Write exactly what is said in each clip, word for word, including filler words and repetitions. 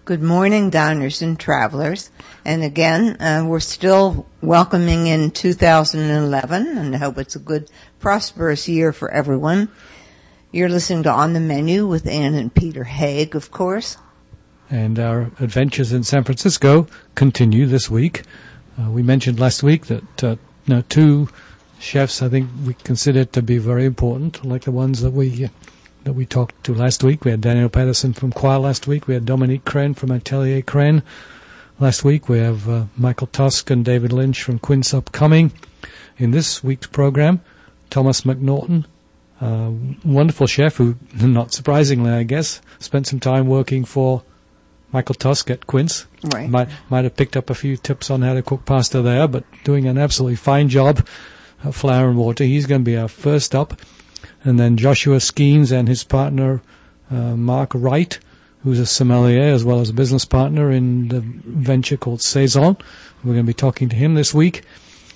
Good morning, diners and travelers. And again, uh, we're still welcoming in two thousand eleven, and I hope it's a good, prosperous year for everyone. You're listening to On the Menu with Ann and Peter Haig, of course. And our adventures in San Francisco continue this week. Uh, we mentioned last week that uh, you know, two chefs I think we consider to be very important, like the ones that we... Uh, that we talked to last week. We had Daniel Patterson from Qua last week. We had Dominique Crane from Atelier Crane last week. We have uh, Michael Tusk and David Lynch from Quince Upcoming. In this week's program, Thomas McNaughton, uh, wonderful chef who, not surprisingly, I guess, spent some time working for Michael Tusk at Quince. Right. Might, might have picked up a few tips on how to cook pasta there, but doing an absolutely fine job at Flour and Water. He's going to be our first up. And then Joshua Skeens and his partner, uh, Mark Wright, who's a sommelier as well as a business partner in the venture called Saison. We're going to be talking to him this week.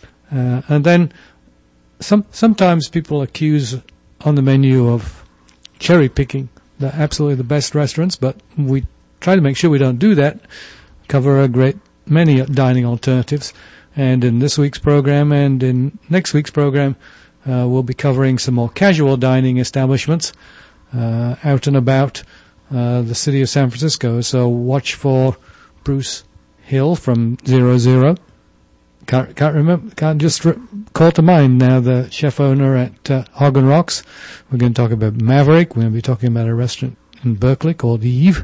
Uh, and then some, sometimes people accuse On the Menu of cherry picking the absolutely the best restaurants, but we try to make sure we don't do that. Cover a great many dining alternatives. And in this week's program and in next week's program, Uh, we'll be covering some more casual dining establishments uh, out and about uh, the city of San Francisco. So watch for Bruce Hill from Zero Zero. Can't, can't remember, can't just re- call to mind now the chef owner at uh, Hog and Rocks. We're going to talk about Maverick. We're going to be talking about a restaurant in Berkeley called Eve.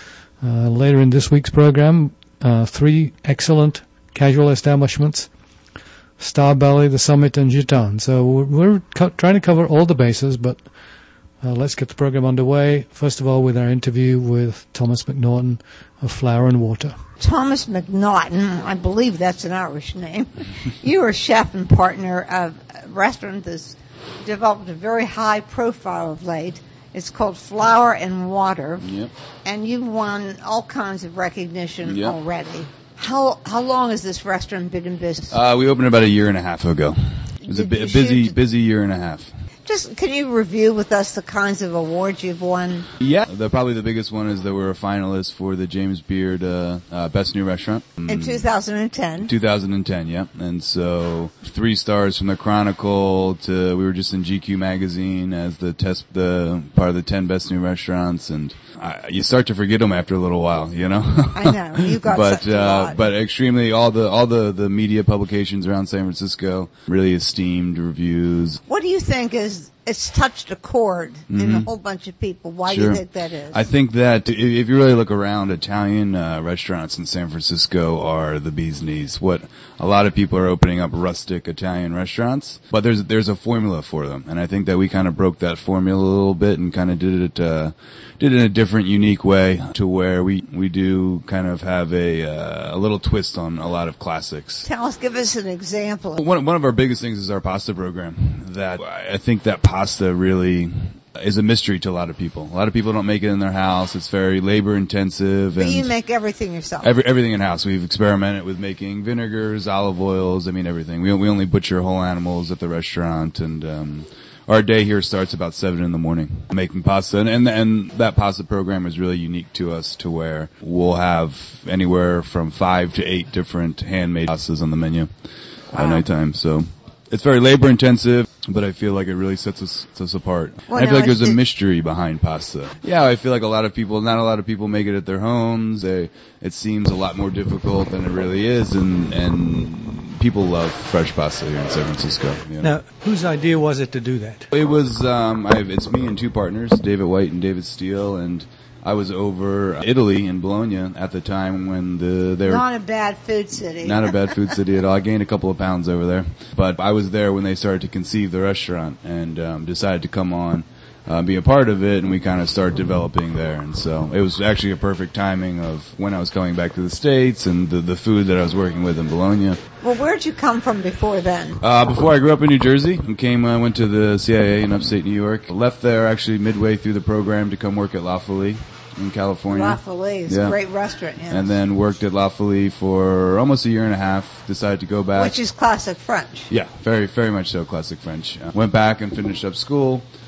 Uh, later in this week's program, uh, three excellent casual establishments. Starbelly, The Summit, and Gitan. So we're, we're co- trying to cover all the bases, but uh, let's get the program underway. First of all, with our interview with Thomas McNaughton of Flour and Water. Thomas McNaughton, I believe that's an Irish name. You are chef and partner of a restaurant that's developed a very high profile of late. It's called Flour and Water. Yep. And you've won all kinds of recognition yep. already. How how long has this restaurant been in business? Uh, we opened about a year and a half ago. It was a, bi- a busy, busy year and a half. Just, can you review with us the kinds of awards you've won? Yeah, the, probably the biggest one is that we're a finalist for the James Beard uh, uh, Best New Restaurant. In two thousand ten? two thousand ten, yeah. And so three stars from the Chronicle to, we were just in G Q magazine as the test, the part of the ten best new restaurants, and I, you start to forget them after a little while, you know? I know, you got but, such a uh, lot. But extremely, all the, all the, the media publications around San Francisco, really esteemed reviews. What do you think is, it's touched a chord mm-hmm. in a whole bunch of people. Why sure. do you think that is? I think that if you really look around, Italian uh, restaurants in San Francisco are the bee's knees. What a lot of people are opening up rustic Italian restaurants, but there's there's a formula for them, and I think that we kind of broke that formula a little bit and kind of did it uh, did it in a different, unique way to where we we do kind of have a uh, a little twist on a lot of classics. Tell us, give us an example. One one of our biggest things is our pasta program. That I think that pasta really is a mystery to a lot of people. A lot of people don't make it in their house. It's very labor intensive. But and you make everything yourself. Every, everything in house. We've experimented with making vinegars, olive oils. I mean everything. We we only butcher whole animals at the restaurant, and um our day here starts about seven in the morning making pasta, and, and and that pasta program is really unique to us, to where we'll have anywhere from five to eight different handmade pastas on the menu wow. at nighttime. So it's very labor intensive, but I feel like it really sets us, sets us apart. Well, I feel no, like there's a it, mystery behind pasta. Yeah, I feel like a lot of people, not a lot of people make it at their homes. They, it seems a lot more difficult than it really is, and and people love fresh pasta here in San Francisco. You know? Now, whose idea was it to do that? It was, um, I've, it's me and two partners, David White and David Steele, and I was over Italy in Bologna at the time when the they were not a bad food city. Not a bad food city at all. I gained a couple of pounds over there, but I was there when they started to conceive the restaurant, and um, decided to come on, uh, be a part of it, and we kind of started developing there. And so it was actually a perfect timing of when I was coming back to the States and the the food that I was working with in Bologna. Well, where'd you come from before then? Uh, before I grew up in New Jersey, and came, I uh, went to the C I A in upstate New York. Left there actually midway through the program to come work at La Folie in California. La Folie is yeah. a great restaurant, yes. And then worked at La Folie for almost a year and a half. Decided to go back. Which is classic French. Yeah, very, very much so classic French. Uh, went back and finished up school.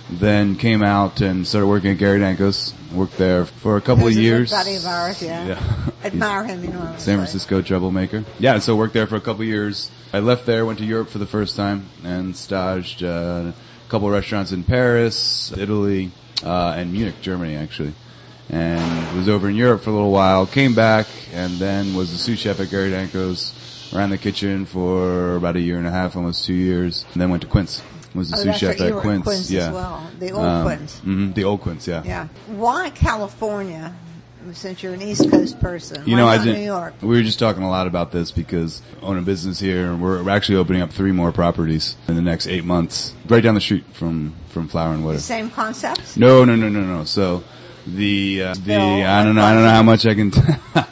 Then came out and started working at Gary Danko's. Worked there for a couple Who's of a years. good buddy of ours, yeah. Yeah. Admire him enormously. San Francisco troublemaker. Yeah, so worked there for a couple of years. I left there, went to Europe for the first time, and staged uh, a couple of restaurants in Paris, Italy, uh, and Munich, Germany, actually. And was over in Europe for a little while, came back, and then was the sous chef at Gary Danko's. Ran the kitchen for about a year and a half, almost two years, and then went to Quince. Was the oh, sous chef right. at Quince. Quince yeah. as well. The old um, Quince. Mm-hmm, the old Quince, yeah. Yeah. Why California? Since you're an East Coast person, you why know, not I didn't, New York? We were just talking a lot about this because I own a business here, and we're actually opening up three more properties in the next eight months, right down the street from from Flower and Water. The same concepts? No, no, no, no, no. So the uh, the Still I don't know, I don't know how much I can. T-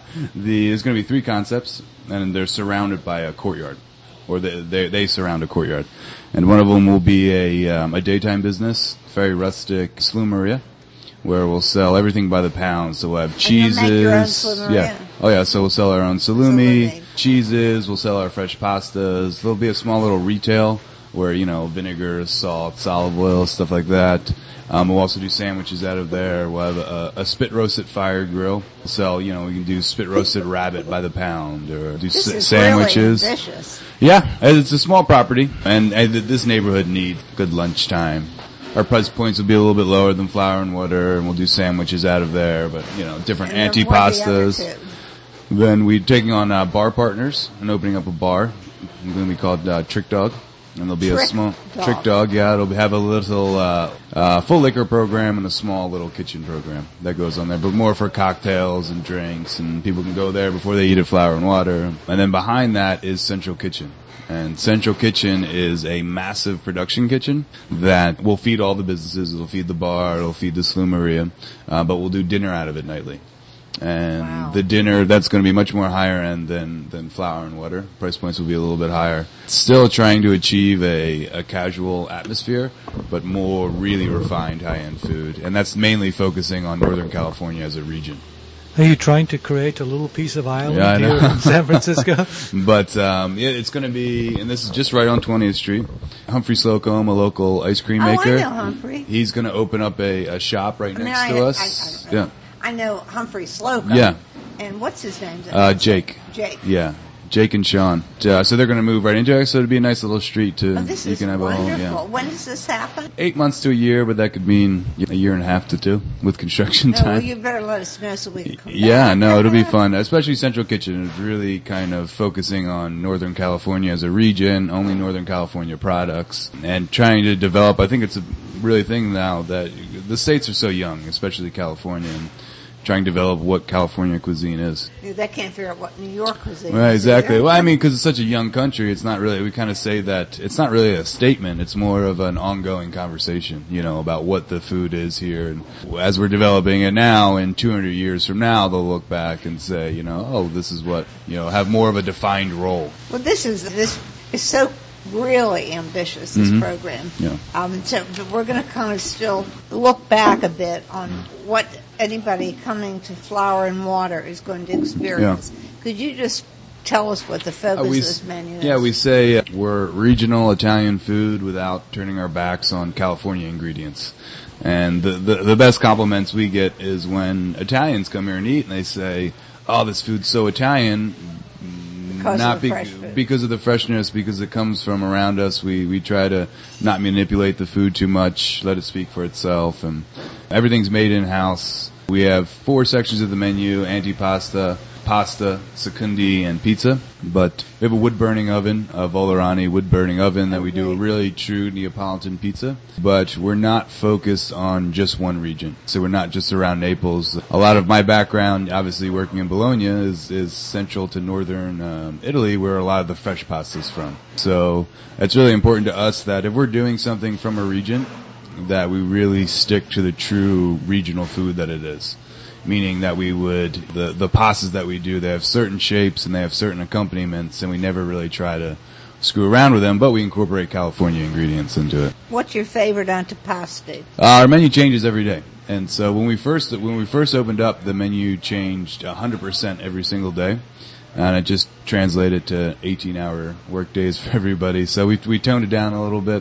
the there's going to be three concepts, and they're surrounded by a courtyard, or they they, they surround a courtyard, and one of them will be a um, a daytime business, very rustic Slumeria, where we'll sell everything by the pound. So we'll have cheeses. And you'll make your own Slumeria? Yeah. Oh yeah. So we'll sell our own salumi, Salumi. cheeses. We'll sell our fresh pastas. There'll be a small little retail where, you know, vinegar, salt, olive oil, stuff like that. Um, we'll also do sandwiches out of there. We'll have a, a spit roasted fire grill. We'll sell, you know, we can do spit roasted rabbit by the pound, or do This s- is sandwiches. really ambitious. Yeah, it's a small property, and, and this neighborhood needs good lunchtime. Our price points will be a little bit lower than Flower and Water, and we'll do sandwiches out of there, but, you know, different And then what are the other antipastas. two? Then we're taking on uh, bar partners and opening up a bar. It's going to be called uh, Trick Dog. And there'll be Trick a small Dog. Trick Dog, yeah. It'll be, have a little uh, uh, full liquor program and a small little kitchen program that goes on there, but more for cocktails and drinks, and people can go there before they eat at Flower and Water. And then behind that is Central Kitchen. And Central Kitchen is a massive production kitchen that will feed all the businesses. It'll feed the bar, it'll feed the Slumeria, uh, but we'll do dinner out of it nightly. And Wow. the dinner, that's going to be much more higher end than, than Flower and Water. Price points will be a little bit higher. Still trying to achieve a, a casual atmosphere, but more really refined high-end food. And that's mainly focusing on Northern California as a region. Are you trying to create a little piece of island Yeah, I here know. in San Francisco? But um, yeah, it's going to be, and this is just right on twentieth Street. Humphrey Slocum, a local ice cream Oh, I maker. know Humphrey. He's going to open up a, a shop right I mean, next I, to I, us. I, I, yeah, I know Humphrey Slocum. Yeah. And what's his name? uh, Jake. Jake. Yeah, Jake and Sean. Uh, so they're going to move right into it. So it'll be a nice little street to. Oh, this you is can have wonderful. a whole, yeah. When does this happen? Eight months to a year, but that could mean a year and a half to two with construction No, well, time. you better let us know so we can come Yeah, back. no, it'll be fun. Especially Central Kitchen is really kind of focusing on Northern California as a region, only Northern California products, and trying to develop. I think it's a really thing now that the states are so young, especially California, and trying to develop what California cuisine is. They can't figure out what New York cuisine Right, is. exactly. either. Well, I mean, because it's such a young country, it's not really, we kind of say that, it's not really a statement, it's more of an ongoing conversation, you know, about what the food is here. And as we're developing it now, in two hundred years from now, they'll look back and say, you know, oh, this is what, you know, have more of a defined role. Well, this is this is so really ambitious, this Mhm. program. Yeah. Um, so we're going to kind of still look back a bit on what anybody coming to Flower and Water is going to experience. Could you just tell us what the focus Uh, we of s- this menu is? Yeah, we say uh, we're regional Italian food without turning our backs on California ingredients. And the, the, the best compliments we get is when Italians come here and eat and they say, oh, this food's so Italian. Because not of the be- fresh food. because of the freshness, because it comes from around us. We, we try to not manipulate the food too much, let it speak for itself, and everything's made in-house. We have four sections of the menu: antipasta, pasta, secondi, and pizza. But we have a wood-burning oven, a Volerani wood-burning oven that we do a really true Neapolitan pizza. But we're not focused on just one region. So we're not just around Naples. A lot of my background, obviously working in Bologna, is, is central to northern um, Italy, where a lot of the fresh pasta's from. So it's really important to us that if we're doing something from a region, that we really stick to the true regional food that it is. Meaning that we would, the, the pastas that we do, they have certain shapes and they have certain accompaniments, and we never really try to screw around with them, but we incorporate California ingredients into it. What's your favorite antipasti? Uh, our menu changes every day. And so when we first, when we first opened up, the menu changed one hundred percent every single day. And it just translated to eighteen hour work days for everybody. So we, we toned it down a little bit.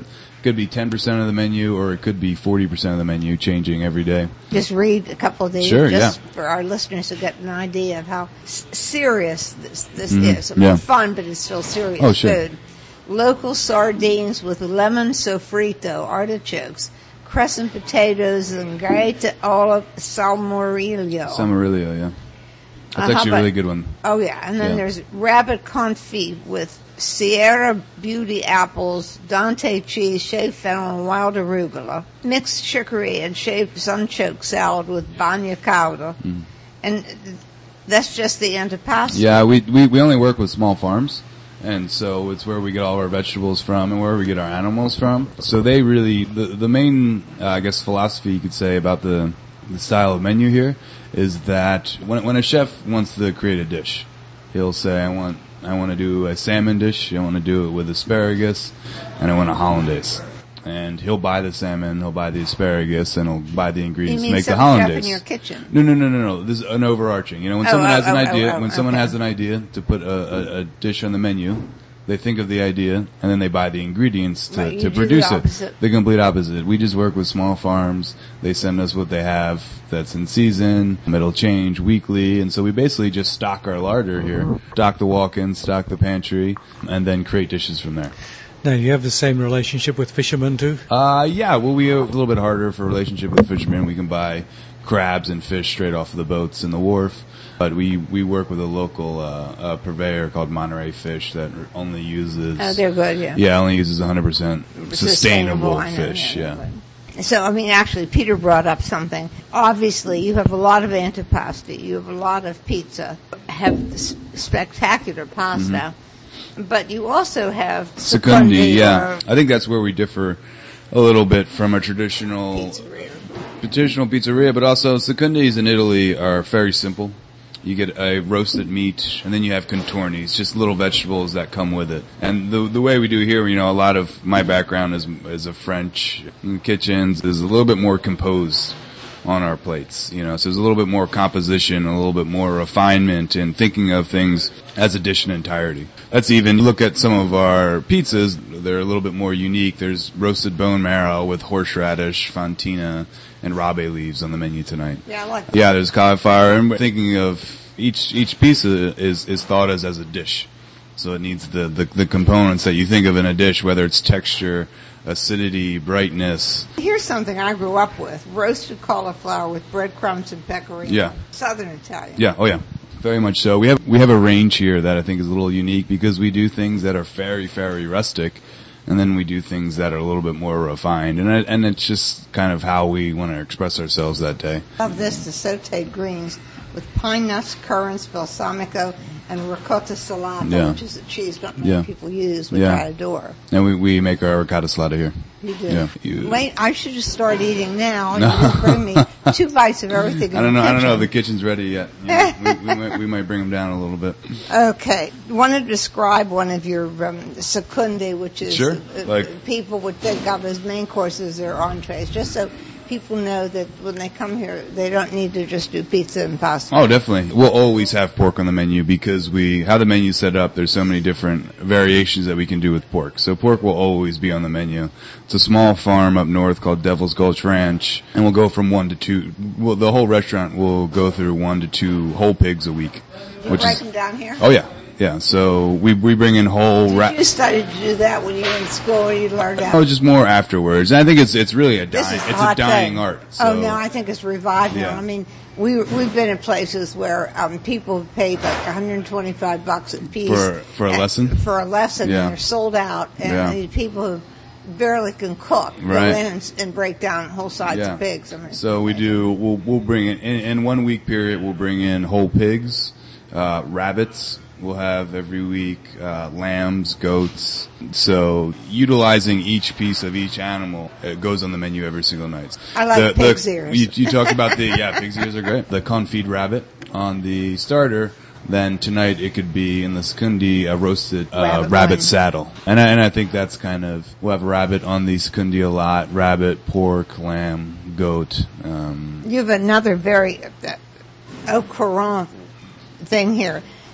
Could be ten percent of the menu, or it could be forty percent of the menu, changing every day. Just read a couple of these, sure, just yeah. for our listeners to get an idea of how s- serious this, this Mm-hmm. is. I mean, Yeah. fun, but it's still serious Oh, sure. food. Local sardines with lemon sofrito, artichokes, crescent potatoes, and great olive salmorejo. Samarillo, yeah. That's Uh, how actually a about- really good one. Oh, yeah. And then Yeah. there's rabbit confit with Sierra Beauty apples, Dante cheese, shaved fennel, and wild arugula, mixed chicory and shaved sunchoke salad with bagna cauda. Mm. And that's just the antipasto. Yeah, we, we we only work with small farms, and so it's where we get all our vegetables from and where we get our animals from. So they really the the main uh, I guess philosophy you could say about the the style of menu here is that when when a chef wants to create a dish, he'll say I want I want to do a salmon dish, I want to do it with asparagus, and I want a hollandaise. And he'll buy the salmon, he'll buy the asparagus, and he'll buy the You ingredients to mean make the some chef hollandaise. in your kitchen? No, no, no, no, no. This is an overarching. You know, when Oh, someone oh, has an oh, idea, oh, oh, when someone okay. has an idea to put a, a, a dish on the menu, they think of the idea and then they buy the ingredients to, Right, you to do produce the it. opposite. The complete opposite. We just work with small farms. They send us what they have that's in season. It'll change weekly, and so we basically just stock our larder here, stock the walk-in, stock the pantry, and then create dishes from there. Now, you have the same relationship with fishermen too? Uh, yeah, well, we have a little bit harder for relationship with fishermen. We can buy crabs and fish straight off of the boats in the wharf. But we, we work with a local, uh, uh, purveyor called Monterey Fish that only uses, Oh, they're good, yeah. yeah, only uses one hundred percent sustainable I know, fish, yeah, yeah. they're good. So, I mean, actually, Peter brought up something. Obviously, you have a lot of antipasti. You have a lot of pizza. Have s- spectacular pasta. But you also have Secondi, secondi yeah. or I think that's where we differ a little bit from a traditional pizzeria. traditional pizzeria, but also secondis in Italy are very simple. You get a roasted meat, and then you have contornis, just little vegetables that come with it. And the the way we do here, you know, a lot of my background is is a French in kitchens is a little bit more composed on our plates, you know, so there's a little bit more composition, a little bit more refinement in thinking of things as a dish in entirety. That's even, look at some of our pizzas, they're a little bit more unique. There's roasted bone marrow with horseradish, fontina, and rabe leaves on the menu tonight. Yeah, I like that. Yeah, there's cauliflower, and we're thinking of each, each pizza is, is thought as as a dish. So it needs the, the, the components that you think of in a dish, whether it's texture, acidity, brightness. Here's something I grew up with. Roasted cauliflower with breadcrumbs and pecorino. Yeah. Southern Italian. Yeah, oh yeah. Very much so. We have we have a range here that I think is a little unique because we do things that are very, very rustic, and then we do things that are a little bit more refined, and it, and it's just kind of how we want to express ourselves that day. Love this, the sauteed greens with pine nuts, currants, balsamico, and ricotta salata, Yeah. which is a cheese not many Yeah. people use, which Yeah. I adore. And we we make our ricotta salata here. You do. Yeah. You- Wait, I should just start eating now. No. You just bring me two bites of everything. In I don't know. The I don't know if the kitchen. kitchen's ready yet. You know, we, we, might, we might bring them down a little bit. Okay. Want to describe one of your um, secondi, which is Sure. uh, Like- people would think of as main courses or entrees, just so people know that when they come here, they don't need to just do pizza and pasta. Oh, definitely. We'll always have pork on the menu because we, how the menu's set up, there's so many different variations that we can do with pork. So pork will always be on the menu. It's a small farm up north called Devil's Gulch Ranch, and we'll go from one to two, well, the whole restaurant will go through one to two whole pigs a week. You Which break is, them down here? oh yeah, yeah. So we, we bring in whole Did ra- you study to do that when you were in school or you learned that? Oh, just more afterwards. And I think it's, it's really a This dying, is it's hot a dying thing. art. So. Oh no, I think it's revived now. Yeah. I mean, we we've been in places where um, people have paid like one hundred twenty-five bucks a piece For- for a and- lesson? For a lesson, Yeah. and they're sold out, and Yeah. the people who barely can cook Right. go in and, and break down whole sides Yeah. of pigs. I mean, So we do, we'll, we'll bring in, in, in one week period, we'll bring in whole pigs, uh, rabbits. We'll have every week, uh, lambs, goats. So utilizing each piece of each animal, it goes on the menu every single night. I like the, pig's the, ears. You, you talked about the, yeah, pig's ears are great. The confit rabbit on the starter. Then tonight it could be in the secondi a roasted uh, Rabbit rabbit, loin. saddle, and I, and I think that's kind of we'll have rabbit on the secondi a lot. Rabbit, pork, lamb, goat. Um, you have another very uh, au courant thing here,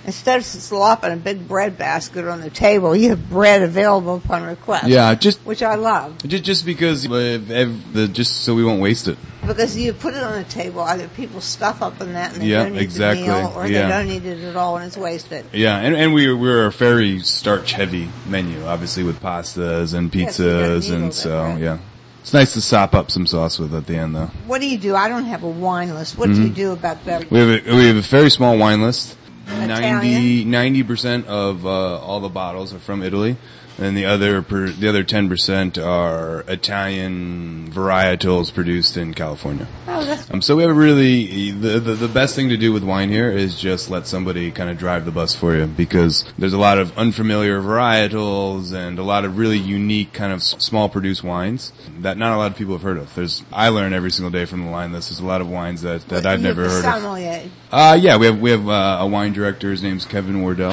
Instead of slopping a big bread basket on the table, you have bread available upon request. Yeah, just which I love. Just, just because, uh, ev- the, just so we won't waste it. Because you put it on the table, either people stuff up in that and they Yeah, don't eat exactly. the meal, or Yeah. they don't eat it at all and it's wasted. Yeah, and, and we, we're a very starch-heavy menu, obviously, with pastas and Yes, you gotta pizzas, needle and that, so, right? yeah. It's nice to sop up some sauce with at the end, though. What do you do? I don't have a wine list. What do you do about that? We have a, we have a very small wine list. Italian? ninety percent of uh, all the bottles are from Italy, and the other per, the other ten percent are Italian varietals produced in California. Oh, that's Um, so we have a really the, the the best thing to do with wine here is just let somebody kind of drive the bus for you, because there's a lot of unfamiliar varietals and a lot of really unique kind of s- small produced wines that not a lot of people have heard of. There's I learn every single day from the wine list. There's a lot of wines that that I've you never have a heard of. sommelier. Uh, yeah, we have we have uh, a wine director. His name's Kevin Wardell,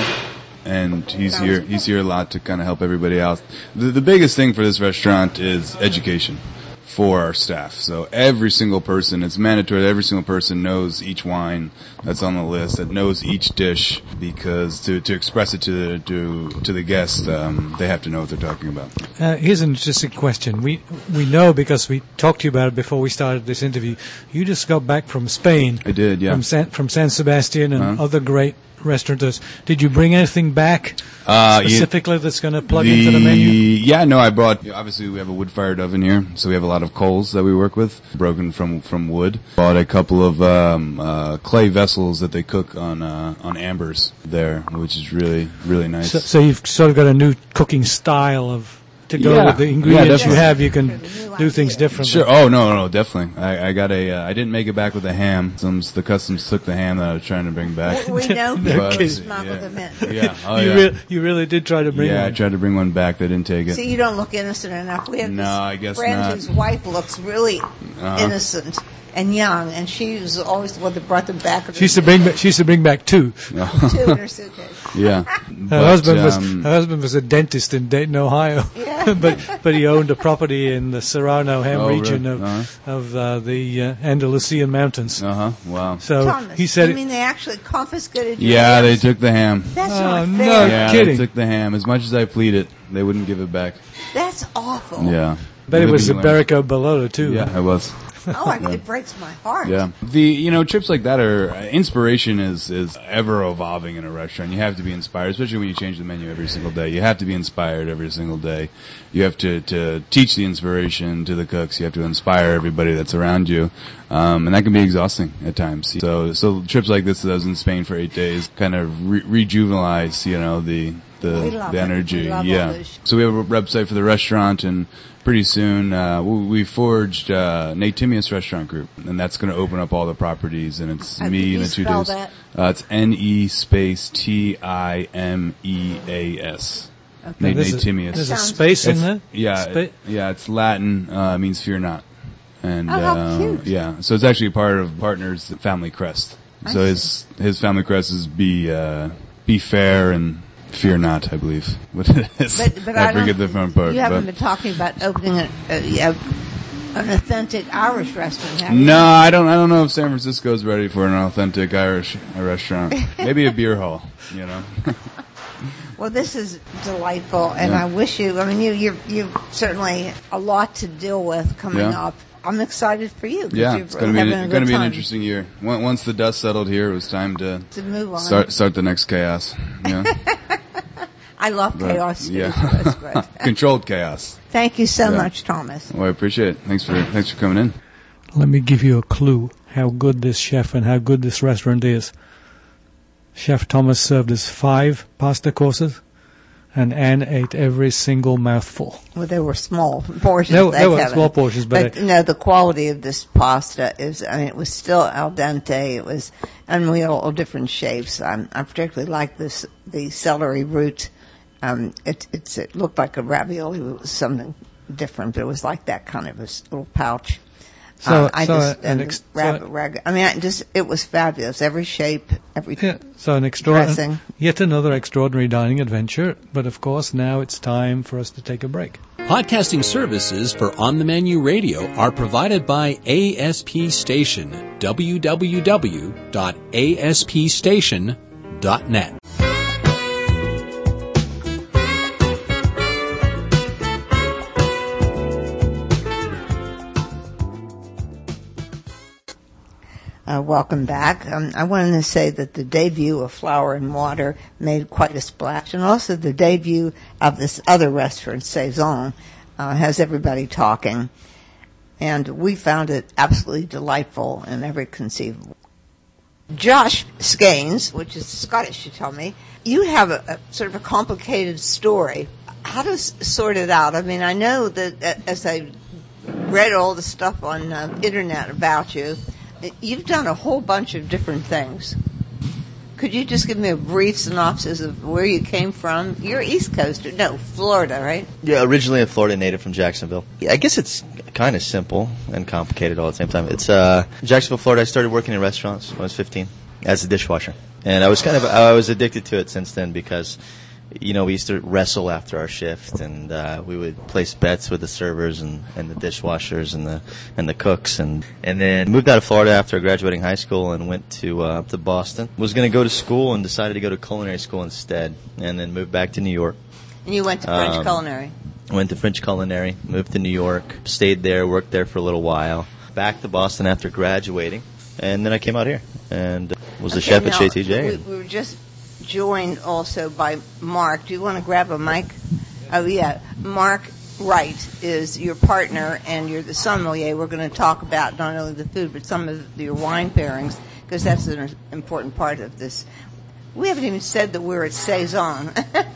and he's here. He's here a lot to kind of help everybody out. The, the biggest thing for this restaurant is education for our staff. So every single person, it's mandatory that every single person knows each wine that's on the list, that knows each dish, because to to express it to the to to the guest, um, they have to know what they're talking about. Uh, here's an interesting question. We we know, because we talked to you about it before we started this interview. You just got back from Spain. I did, yeah. From San, from San Sebastian and Uh-huh. other great restaurateurs. Did you bring anything back Uh, you- specifically that's going to plug into the menu? Yeah, no, I brought, obviously we have a wood-fired oven here, so we have a lot of coals that we work with, broken from, from wood. Bought a couple of, um, uh, clay vessels that they cook on, uh, on ambers there, which is really, really nice. So, so you've sort of got a new cooking style of to go Yeah. with the Yeah, ingredients you definitely. have. You can New do things idea. differently. Sure. Oh no, no, definitely. I, I got a. Uh, I didn't make it back with the ham. Some the customs took the ham that I was trying to bring back. We know No people kidding. smuggle Yeah. them in. Yeah. Oh you, yeah. Re- you really did try to bring yeah, I one. tried to bring one back. They didn't take it. See, you don't look innocent enough. We have No, this I guess friend not. whose wife looks really Uh-huh. innocent and young, and she was always the one that brought them back. She used to bring. Back, she used to bring back two. two in her suitcase. yeah. Her But, husband was um, her husband was a dentist in Dayton, Ohio, Yeah. but but he owned a property in the Serrano Ham Oh, region really? of Uh-huh. of uh, the uh, Andalusian mountains. Uh huh. Wow. So Thomas, he said, you mean they actually confiscated your Yeah, they hams? took the ham. That's Oh, not no. fair. Yeah, kidding. they took the ham. As much as I pleaded, they wouldn't give it back. That's awful. Yeah. "Bet it was a Living learn. Barrico Bellota too." Yeah, I was. Oh, I, it breaks my heart. Yeah. The, you know, trips like that are, uh, inspiration is, is ever evolving in a restaurant. You have to be inspired, especially when you change the menu every single day. You have to be inspired every single day. You have to, to teach the inspiration to the cooks. You have to inspire everybody that's around you. Um, and that can be exhausting at times. So, so trips like this that I was in Spain for eight days kind of re- rejuvenalize, you know, the, We the, love the it. energy. We love all Yeah. those. So we have a website for the restaurant, and pretty soon uh, we, we forged uh, Nate Timius Restaurant Group, and that's going to open up all the properties, and it's Uh, me can and you the two spell dudes. that? Uh, it's N E space T I M E A S. Nate, There's Nate a, Timius. there's a Sounds- space in It's- there. Yeah, Spa- it- yeah, it's Latin. Uh, means fear not. And Oh, how uh, cute. yeah, so it's actually part of Partners' family crest. I So his his family crest is be uh, be fair and fear not, I believe. What it is. But, but I I forget don't- the front part. You haven't but- been talking about opening a, a, a, an authentic Irish restaurant, have you? No, I don't. I don't know if San Francisco's ready for an authentic Irish uh, restaurant. Maybe a beer hall. You know. Well, this is delightful, and Yeah. I wish you. I mean, you you you certainly a lot to deal with coming Yeah. up. I'm excited for you. 'cause Yeah, you're it's going to be having an, a going to good be an time interesting year. Once once the dust settled here, it was time to to move on. start start the next chaos. Yeah, I love But, chaos. Too, yeah. so that's great. Controlled chaos. Thank you so Yeah. much, Thomas. Well, I appreciate it. Thanks for thanks for coming in. Let me give you a clue how good this chef and how good this restaurant is. Chef Thomas served us five pasta courses, and Anne ate every single mouthful. Well, they were small portions. They- they thank were heaven. small portions, but but no, the quality of this pasta is. I mean, it was still al dente. It was, and we all different shapes. I'm, I particularly like this the celery root. Um, it it's it looked like a ravioli. It was something different, but it was like that kind of a s- little pouch. So- Um, I so just an and ex- rag, so- rag, I mean, I just it was fabulous. Every shape, every Yeah, so an extraordinary, dressing. yet another extraordinary dining adventure. But of course, now it's time for us to take a break. Podcasting services for On the Menu Radio are provided by A S P Station, w w w dot a s p station dot net. Uh, welcome back. Um, I wanted to say that the debut of Flour and Water made quite a splash, and also the debut of this other restaurant, Saison, uh, has everybody talking. And we found it absolutely delightful in every conceivable. Josh Skeins, which is Scottish, you tell me, you have a, a sort of a complicated story. How to s- sort it out? I mean, I know that uh, as I read all the stuff on uh, internet about you, you've done a whole bunch of different things. Could you just give me a brief synopsis of where you came from? You're East Coaster. No, Florida, right? Yeah, originally a Florida native from Jacksonville. Yeah, I guess it's kind of simple and complicated all at the same time. It's uh, Jacksonville, Florida. I started working in restaurants when I was fifteen as a dishwasher. And I was kind of, I was addicted to it since then because, you know, we used to wrestle after our shift, and uh, we would place bets with the servers and, and the dishwashers and the and the cooks, and and then moved out of Florida after graduating high school and went to uh, up to Boston. Was going to go to school and decided to go to culinary school instead, and then moved back to New York. And you went to French Um, Culinary. Went to French Culinary, moved to New York, stayed there, worked there for a little while. Back to Boston after graduating, and then I came out here and was a Okay, chef at now, Chez T J. We, we were just joined also by Mark. Do you want to grab a mic? Oh, yeah. Mark Wright is your partner, and you're the sommelier. We're going to talk about not only the food, but some of your wine pairings, because that's an important part of this. We haven't even said that we're at Saison.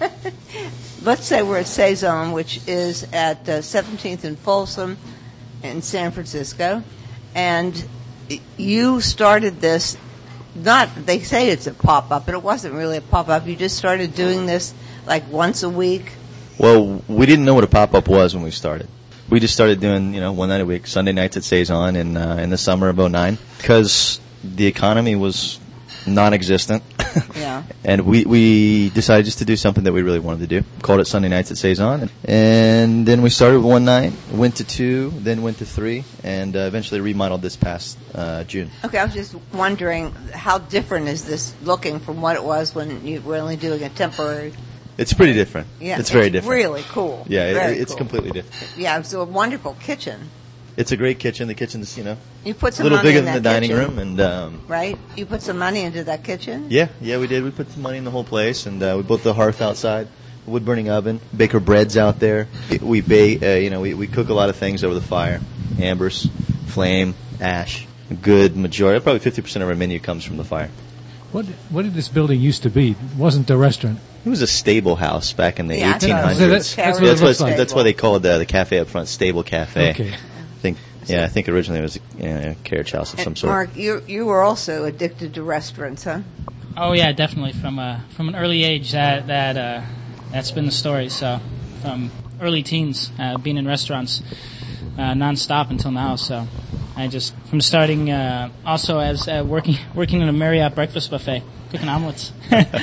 Let's say we're at Saison, which is at uh, seventeenth and Folsom in San Francisco. And you started this, not, they say it's a pop-up, but it wasn't really a pop-up. You just started doing this like once a week. Well, we didn't know what a pop-up was when we started. We just started doing, you know, one night a week, Sunday nights at Saison in, uh, in the summer of oh nine, because the economy was non-existent. Yeah. And we, we decided just to do something that we really wanted to do. Called it Sunday Nights at Saison. And then we started one night, went to two, then went to three, and uh, eventually remodeled this past uh, June. Okay, I was just wondering, how different is this looking from what it was when you were only doing a temporary? It's pretty different. Yeah, it's very different. Really cool. Yeah, Very it, it's cool. completely different. Yeah, it's a wonderful kitchen. It's a great kitchen. The kitchen's, you know, You put a some little money bigger in than the that dining kitchen, room, and um, right? You put some money into that kitchen. yeah, yeah, we did. We put some money in the whole place, and uh, we built the hearth outside, a wood burning oven, bake our breads out there. We bake, uh, you know, we, we cook a lot of things over the fire: ambers, flame, ash. A good majority, probably fifty percent of our menu comes from the fire. What what did this building used to be? It wasn't a restaurant. It was a stable house back in the Yeah, I eighteen thought it was hundreds. So that's- that's what it that's, looks what, like. that's why they called the, the cafe up front Stable Cafe. Okay. I think, yeah, I think originally it was you know, a carriage house of some And sort. Mark, you you were also addicted to restaurants, huh? Oh yeah, definitely. From uh, from an early age, that that uh, that's been the story. So from early teens, uh, being in restaurants uh, nonstop until now. So I just from starting uh, also as uh, working working in a Marriott breakfast buffet, cooking omelets,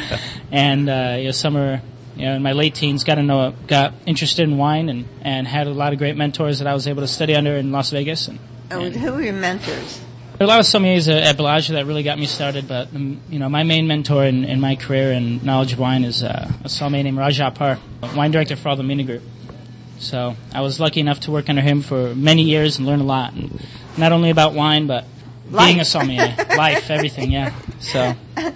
and uh, you know, summer. You know, in my late teens, got to know, got interested in wine, and, and had a lot of great mentors that I was able to study under in Las Vegas. And, Oh, and who were your mentors? there are a lot of sommeliers at, at Bellagio that really got me started, but um, you know, my main mentor in, in my career and knowledge of wine is uh, a sommelier named Rajat Par, wine director for all the Mina Group. So I was lucky enough to work under him for many years and learn a lot, and not only about wine, but Life. being a sommelier, life, everything. Yeah. So.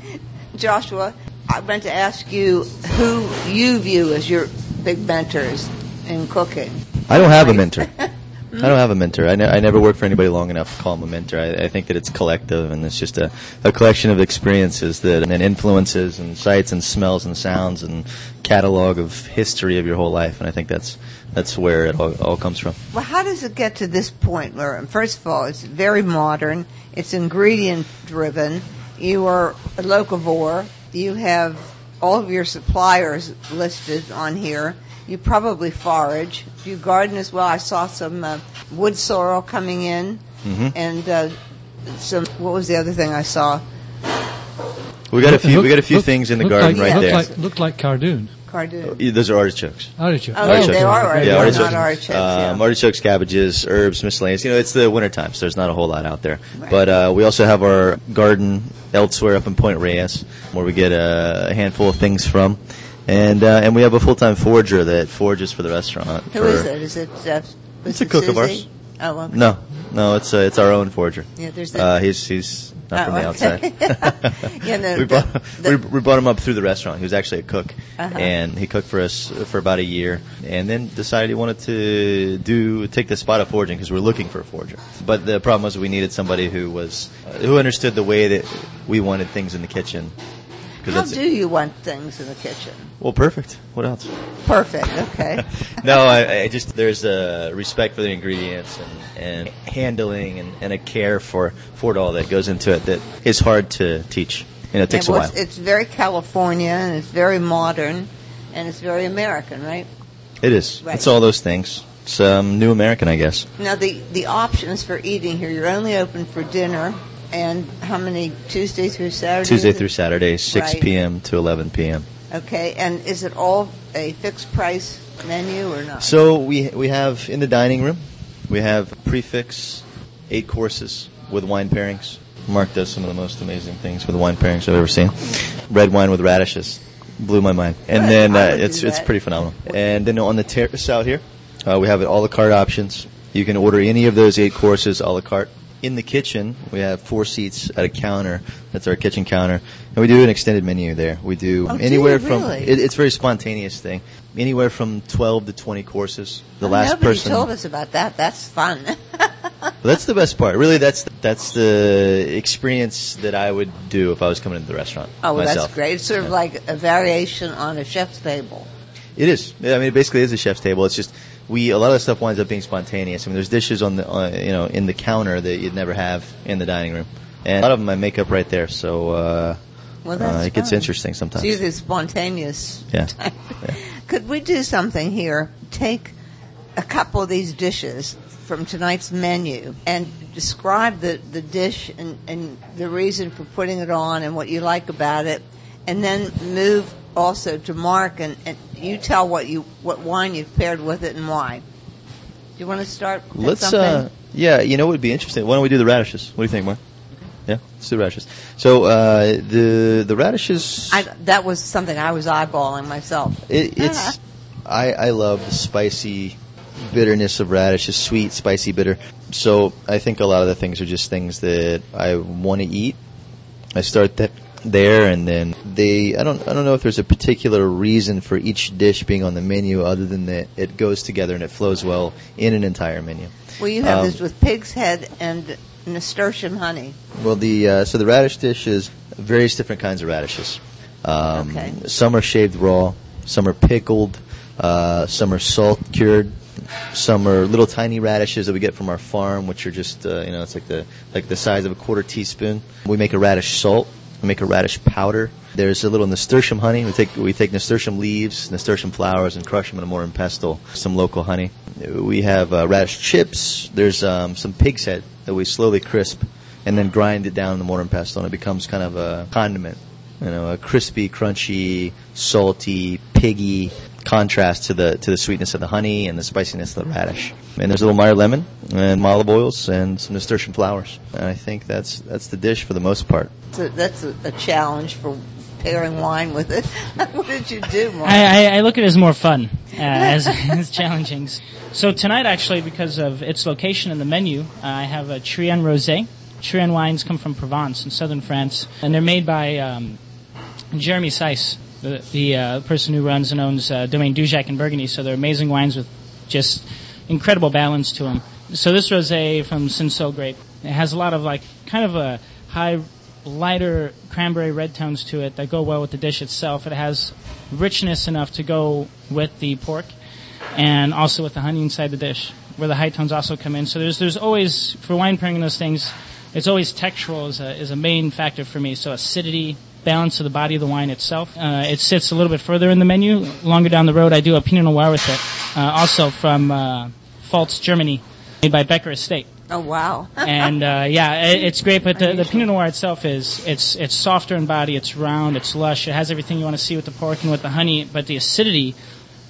Joshua, I want to ask you who you view as your big mentors in cooking. I don't have a mentor. I don't have a mentor. I, ne- I never worked for anybody long enough to call them a mentor. I, I think that it's collective, and it's just a, a collection of experiences that and influences and sights and smells and sounds and catalog of history of your whole life. And I think that's that's where it all, all comes from. Well, how does it get to this point where, first of all, it's very modern, it's ingredient-driven, you are a locavore, you have all of your suppliers listed on here, you probably forage, you garden as well. I saw some uh, wood sorrel coming in, Mm-hmm. and uh, some, what was the other thing I saw? We got a few. Look- we got a few look- things in the looked garden like, right looked there. Like, looked like cardoon. Cardoon. Yeah, Those are artichokes. Artichoke. Oh, they- they are okay. artichokes. Yeah, They're artichokes. not artichokes, Um, yeah. artichokes, cabbages, herbs, miscellaneous. You know, it's the winter time, so there's not a whole lot out there. Right. But uh, we also have our garden elsewhere up in Point Reyes, where we get a handful of things from. And uh, and we have a full-time forager that forages for the restaurant. Who for, is it? Is it uh, It's is a it cook of Susie? ours. Oh, okay. No, no, it's uh, it's our own forger. Yeah, there's the, uh, he's he's not oh, from the okay. outside. yeah, no, we, the, brought, the, we, we brought him up through the restaurant. He was actually a cook, uh-huh. and he cooked for us for about a year, and then decided he wanted to do take the spot of forging because we were looking for a forger. But the problem was we needed somebody who was uh, who understood the way that we wanted things in the kitchen. How do you want things in the kitchen? Well, perfect. What else? Perfect. Okay. no, I, I just there's a respect for the ingredients and, and handling and, and a care for, for it all that goes into it that is hard to teach. You know, it takes yeah, well, a while. It's, it's very California and it's very modern and it's very American, right? It is. Right. It's all those things. It's um, new American, I guess. Now, the, the options for eating here, you're only open for dinner. And how many, Tuesday through Saturday? Tuesday through Saturday, six right. p.m. to eleven p.m. Okay, and is it all a fixed price menu or not? So we we have in the dining room, we have prefix, eight courses with wine pairings. Mark does some of the most amazing things with wine pairings I've ever seen. Red wine with radishes. Blew my mind. And Good. then uh, would it's do it's that. pretty phenomenal. And then on the terrace out here, uh, we have a la carte options. You can order any of those eight courses a la carte. In the kitchen, we have four seats at a counter. That's our kitchen counter. And we do an extended menu there. We do Oh, do anywhere you from, really? it, it's a very spontaneous thing. Anywhere from twelve to twenty courses. The Oh, last nobody person. told us about that. That's fun. Well, that's the best part. Really, that's that's the experience that I would do if I was coming into the restaurant Oh, well, myself. that's great. It's sort of Yeah. like a variation on a chef's table. It is. Yeah, I mean, it basically is a chef's table. It's just we a lot of the stuff winds up being spontaneous. I mean, there's dishes on the uh, you know in the counter that you'd never have in the dining room, and a lot of them I make up right there. So uh, Well, that's uh, it gets fun. interesting sometimes. It's either spontaneous. Yeah. type. Yeah. Could we do something here? Take a couple of these dishes from tonight's menu and describe the, the dish and, and the reason for putting it on and what you like about it, and then move also to Mark and, and you tell what you what wine you've paired with it and why. Do you want to start? with Let's. something? Uh, yeah, you know what would be interesting? Why don't we do the radishes? What do you think, Mark? Yeah, let's do radishes. So uh, the the radishes. I, that was something I was eyeballing myself. It, it's I, I love the spicy bitterness of radishes, sweet, spicy, bitter. So I think a lot of the things are just things that I want to eat. I start that there, and then they. I don't. I don't know if there's a particular reason for each dish being on the menu, other than that it goes together and it flows well in an entire menu. Well, you have Um, this with pig's head and nasturtium honey. Well, the uh, so the radish dish is various different kinds of radishes. Um, Okay. Some are shaved raw, some are pickled, uh, some are salt cured, some are little tiny radishes that we get from our farm, which are just uh, you know it's like the like the size of a quarter teaspoon. We make a radish salt. We make a radish powder. There's a little nasturtium honey. We take we take nasturtium leaves, nasturtium flowers, and crush them in a mortar and pestle. Some local honey. We have uh, radish chips. There's um, some pig's head that we slowly crisp and then grind it down in the mortar and pestle, and it becomes kind of a condiment. You know, a crispy, crunchy, salty, piggy contrast to the to the sweetness of the honey and the spiciness of the radish. And there's a little Meyer lemon and olive oils and some nasturtium flowers. And I think that's that's the dish for the most part. So that's a, a challenge for pairing wine with it. What did you do, Mark? I, I, I look at it as more fun, uh, as, as challenging. So tonight, actually, because of its location in the menu, uh, I have a Trian Rosé. Trian wines come from Provence in southern France, and they're made by um, Jeremy Seiss, the, the uh, person who runs and owns uh, Domaine Dujac in Burgundy. So they're amazing wines with just incredible balance to them. So this rosé from Cinsault grape, it has a lot of like kind of a high, lighter cranberry red tones to it that go well with the dish itself. It has richness enough to go with the pork and also with the honey inside the dish, where the high tones also come in. So there's there's always, for wine pairing those things, it's always textural is a, is a main factor for me. So acidity, balance of the body of the wine itself. Uh, it sits a little bit further in the menu. Longer down the road, I do a Pinot Noir with it, uh, also from uh, Pfalz, Germany, made by Becker Estate. Oh, wow. And uh, yeah, it, it's great. But the, the Pinot Noir itself is it's it's softer in body. It's round. It's lush. It has everything you want to see with the pork and with the honey. But the acidity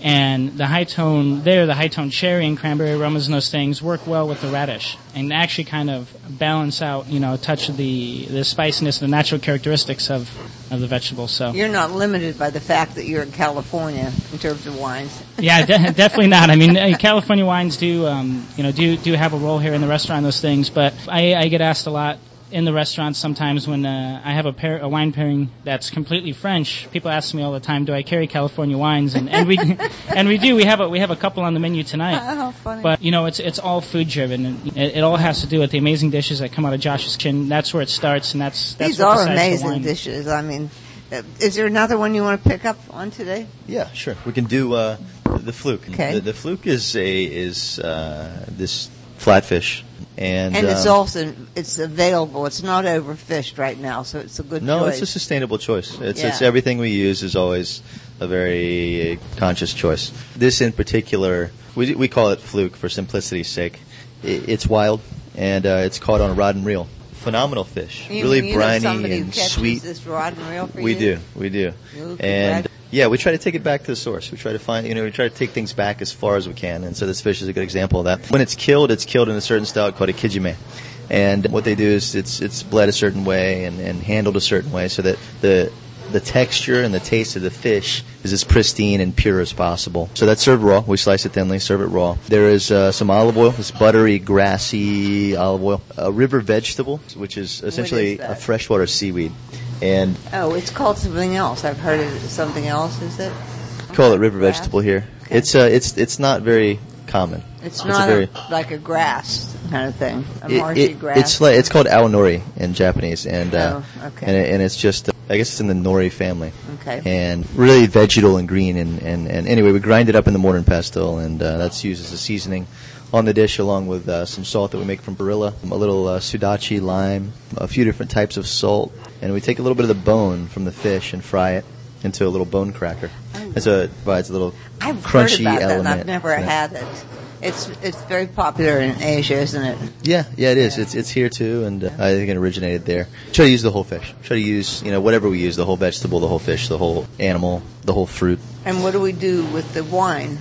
And the high tone there, the high tone cherry and cranberry aromas and those things work well with the radish and actually kind of balance out, you know, a touch of the, the spiciness, the natural characteristics of, of the vegetable. So you're not limited by the fact that you're in California in terms of wines. Yeah, de- definitely not. I mean, uh, California wines do, um, you know, do do have a role here in the restaurant, those things. But I, I get asked a lot in the restaurant sometimes when uh, I have a, pair, a wine pairing that's completely French. People ask me all the time, "Do I carry California wines?" And, and we and we do. We have a we have a couple on the menu tonight. Oh, how funny! But you know, it's it's all food driven, and it, it all has to do with the amazing dishes that come out of Josh's kitchen. That's where it starts, and that's that's these what are decides the amazing wine. dishes. I mean, uh, is there another one you want to pick up on today? Yeah, sure. We can do uh, the fluke. Okay. The, the fluke is a is uh, this flatfish, and And it's um, also it's available. It's not overfished right now, so it's a good no, choice. it's a sustainable choice. It's Yeah. it's everything we use is always a very conscious choice. This in particular, we we call it fluke for simplicity's sake. It, it's wild, and uh, it's caught on a rod and reel. Phenomenal fish, You- really you briny have somebody and who catches sweet. This rod and reel for We you? do, we do, Ooh, and congrats. yeah, we try to take it back to the source. We try to find, you know, we try to take things back as far as we can, and so this fish is a good example of that. When it's killed, it's killed in a certain style called a kijime, and what they do is it's it's bled a certain way and, and handled a certain way so that the the texture and the taste of the fish is as pristine and pure as possible. So that's served raw. We slice it thinly, serve it raw. There is uh, some olive oil, this buttery, grassy olive oil. A river vegetable, which is essentially that? a freshwater seaweed. And Oh, it's called something else. I've heard it as something else. Is it? call it river Grass? vegetable here. Okay. It's uh, it's it's not very common. It's a not very, a, like a grass kind of thing. A it- marshy it- grass. It's like, it's called aonori in Japanese, and uh, Oh, okay. and, it, and it's just uh, I guess it's in the nori family. Okay. And really vegetal and green, and, and, and anyway, we grind it up in the mortar and pestle, and uh, that's used as a seasoning on the dish, along with uh, some salt that we make from Barilla, a little uh, sudachi, lime, a few different types of salt, and we take a little bit of the bone from the fish and fry it into a little bone cracker. And so it provides a little I've crunchy heard about element. that, and I've never Yeah. had it. It's it's very popular in Asia, isn't it? Yeah, yeah, it is. It's it's here too, and uh, I think it originated there. Try to use the whole fish. Try to use, you know, whatever we use, the whole vegetable, the whole fish, the whole animal, the whole fruit. And what do we do with the wine?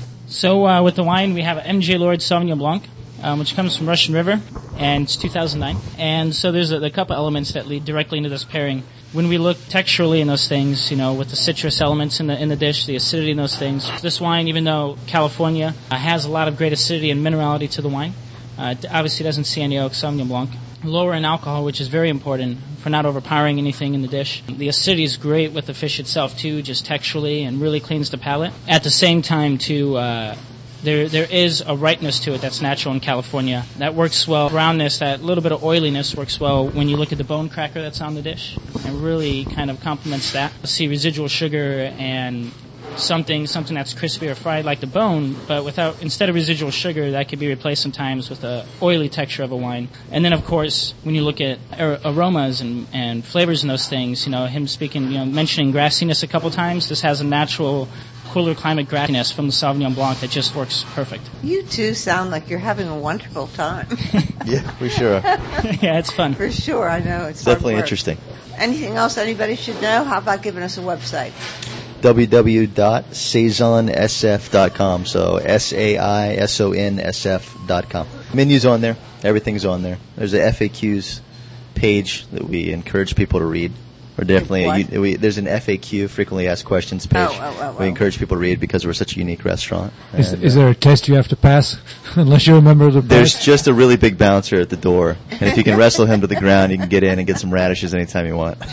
So uh, with the wine, we have a M J Lord Sauvignon Blanc, um, which comes from Russian River, and it's two thousand nine. And so there's a, a couple elements that lead directly into this pairing. When we look texturally in those things, you know, with the citrus elements in the in the dish, the acidity in those things, this wine, even though California uh, has a lot of great acidity and minerality to the wine, uh, it obviously doesn't see any oak Sauvignon Blanc. Lower in alcohol, which is very important for not overpowering anything in the dish. The acidity is great with the fish itself too, just texturally, and really cleans the palate. At the same time, too, uh, there there is a ripeness to it that's natural in California. That works well. Brownness, that little bit of oiliness works well when you look at the bone cracker that's on the dish. It really kind of complements that. You see residual sugar and something something that's crispy or fried like the bone, but without instead of residual sugar, that could be replaced sometimes with the oily texture of a wine. And then, of course, when you look at ar- aromas and, and flavors and those things, you know, him speaking, you know, mentioning grassiness a couple times, this has a natural cooler climate grassiness from the Sauvignon Blanc that just works perfect. You two sound like you're having a wonderful time. Yeah, we sure are. Yeah, it's fun. For sure, I know. It's hard Definitely work. interesting. Anything else anybody should know? How about giving us a website? w w w dot saison s f dot com. So S A I S O N S F dot com. Menus on there. Everything's on there. There's a F A Qs page that we encourage people to read. Or definitely, What? a, we, there's an F A Q, frequently asked questions page. Oh, oh, oh, we oh. encourage people to read because we're such a unique restaurant. Is, And, is uh, there a test you have to pass unless you're a member of the There's press? just a really big bouncer at the door, and if you can wrestle him to the ground, you can get in and get some radishes anytime you want.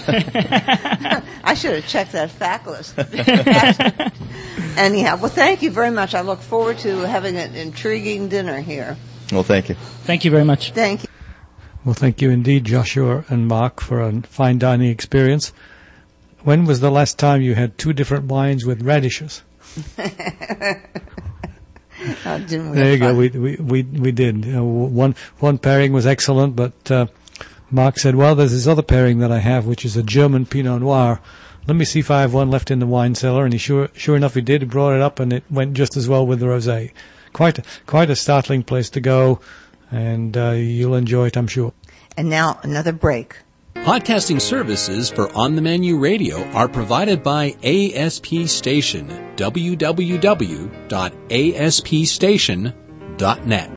I should have checked that fact list. Anyhow, well, thank you very much. I look forward to having an intriguing dinner here. Well, thank you. Thank you very much. Thank you. Well, thank you indeed, Joshua and Mark, for a fine dining experience. When was the last time you had two different wines with radishes? Uh, didn't we There have you go. fun? We we we, we did. Uh, one one pairing was excellent, but uh, Mark said, "Well, there's this other pairing that I have, which is a German Pinot Noir. Let me see if I have one left in the wine cellar." And he sure sure enough he did. He brought it up, and it went just as well with the rosé. Quite a, quite a startling place to go, and uh, you'll enjoy it, I'm sure. And now another break. Podcasting services for On the Menu Radio are provided by A S P Station, w w w dot a s p station dot net.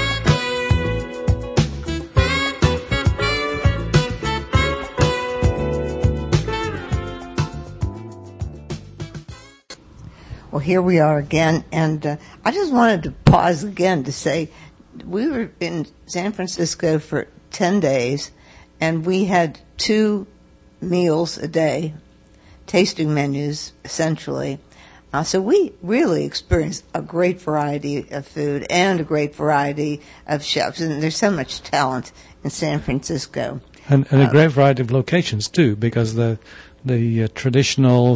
Well, here we are again, and uh, I just wanted to pause again to say we were in San Francisco for ten days, and we had two meals a day, tasting menus, essentially. Uh, so we really experienced a great variety of food and a great variety of chefs, and there's so much talent in San Francisco. And, and a Uh, great variety of locations, too, because the, the uh, traditional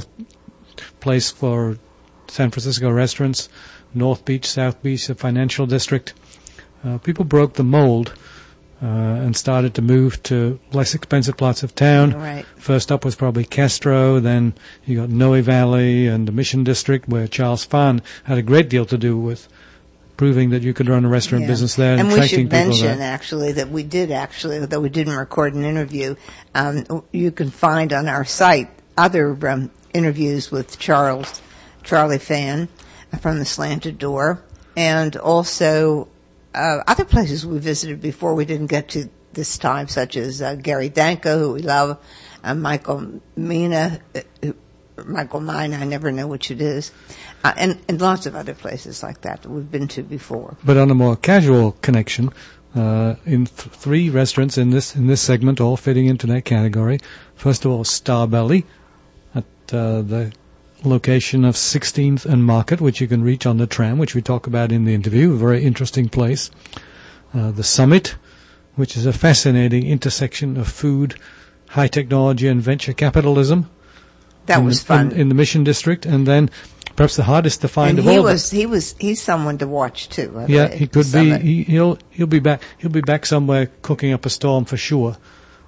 place for San Francisco restaurants, North Beach, South Beach, the financial district, uh, people broke the mold uh, and started to move to less expensive parts of town. Right. First up was probably Castro, then you got Noe Valley and the Mission District, where Charles Phan had a great deal to do with proving that you could run a restaurant Yeah. business there and, and we attracting should people mention, there. actually, that we did actually, though we didn't record an interview, um, you can find on our site other um, interviews with Charles, Charlie Phan from the Slanted Door, and also uh, other places we visited before we didn't get to this time, such as uh, Gary Danko, who we love, uh, Michael Mina, uh, who, Michael Mine, I never know which it is, uh, and, and lots of other places like that that we've been to before. But on a more casual connection, uh, in th- three restaurants in this in this segment, all fitting into that category. First of all, Starbelly at uh, the location of sixteenth and Market, which you can reach on the tram, which we talk about in the interview. A very interesting place. Uh, the Summit, which is a fascinating intersection of food, high technology, and venture capitalism. That in was the, fun. in, in the Mission District, and then perhaps the hardest to find and of he all. was he was he's someone to watch too. I Yeah, believe, he could be. Summit. He, he'll he'll be back. He'll be back somewhere cooking up a storm for sure.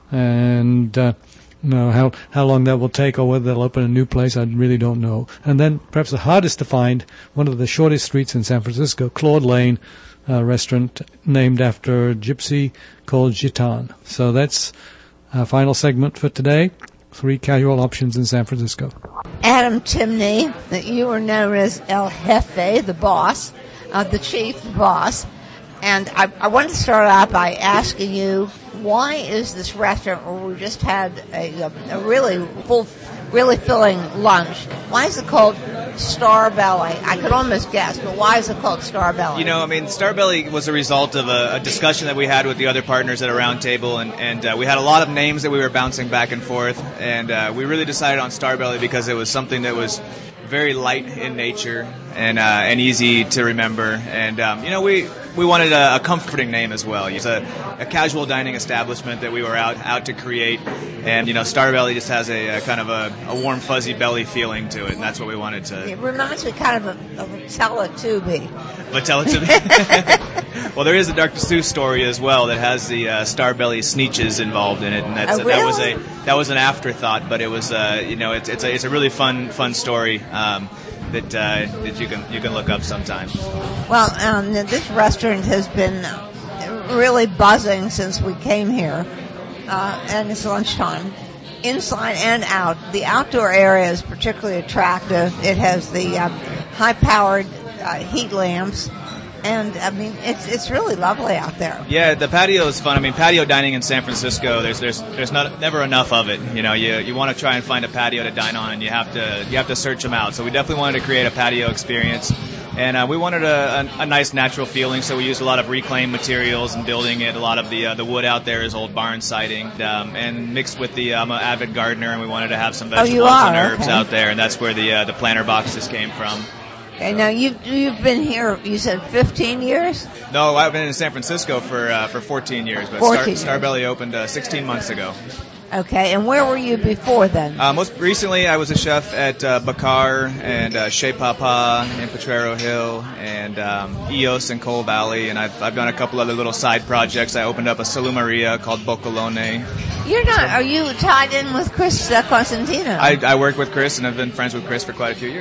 And uh, you know how how long that will take, or whether they'll open a new place, I really don't know. And then perhaps the hardest to find, one of the shortest streets in San Francisco, Claude Lane, a restaurant named after a gypsy called Gitan. So that's our final segment for today. Three casual options in San Francisco. Adam Timney, that you are known as El Jefe, the boss, uh, the chief, the boss. And I, I wanted to start out by asking you, why is this restaurant where we just had a, a, a really full, really filling lunch, why is it called Starbelly? I could almost guess, but why is it called Starbelly? You know, I mean, Starbelly was a result of a, a discussion that we had with the other partners at a round table, and, and uh, we had a lot of names that we were bouncing back and forth, and uh, we really decided on Starbelly because it was something that was very light in nature and uh, and easy to remember, and um, you know, we we wanted a, a comforting name as well. It's a, a casual dining establishment that we were out out to create, and you know, Starbelly just has a, a kind of a, a warm, fuzzy belly feeling to it, and that's what we wanted to. It reminds me kind of a, of a Teletubby. But tell it to me. Well, there is a Doctor Seuss story as well that has the uh, Starbelly Sneetches involved in it, and that's Oh, that was really? a that was an afterthought, but it was uh, you know it's it's a it's a really fun fun story um, that uh, that you can you can look up sometime. Well, um, this restaurant has been really buzzing since we came here, uh, and it's lunchtime. Inside and out, the outdoor area is particularly attractive. It has the uh, high-powered uh, heat lamps, and I mean, it's it's really lovely out there. Yeah, the patio is fun. I mean, patio dining in San Francisco, there's there's there's not never enough of it. You know, you you want to try and find a patio to dine on, and you have to you have to search them out. So we definitely wanted to create a patio experience, and uh, we wanted a, a, a nice natural feeling. So we used a lot of reclaimed materials and building it. A lot of the uh, the wood out there is old barn siding, um, and mixed with the I'm an avid gardener, and we wanted to have some Oh, vegetables you are? and herbs Okay. out there, and that's where the uh, the planter boxes came from. Okay, now you've you've been here. You said fifteen years. No, I've been in San Francisco for uh, for fourteen years, but fourteen Star, years. Starbelly opened uh, sixteen months ago. Okay, and where were you before then? Uh, most recently, I was a chef at uh, Bakar and uh, Chez Papa in Potrero Hill and um, E O S in Cole Valley, and I've I've done a couple other little side projects. I opened up a Salumeria called Boccolone. You're not. Are you tied in with Chris uh, Cosentino? I, I work with Chris and I've been friends with Chris for quite a few years.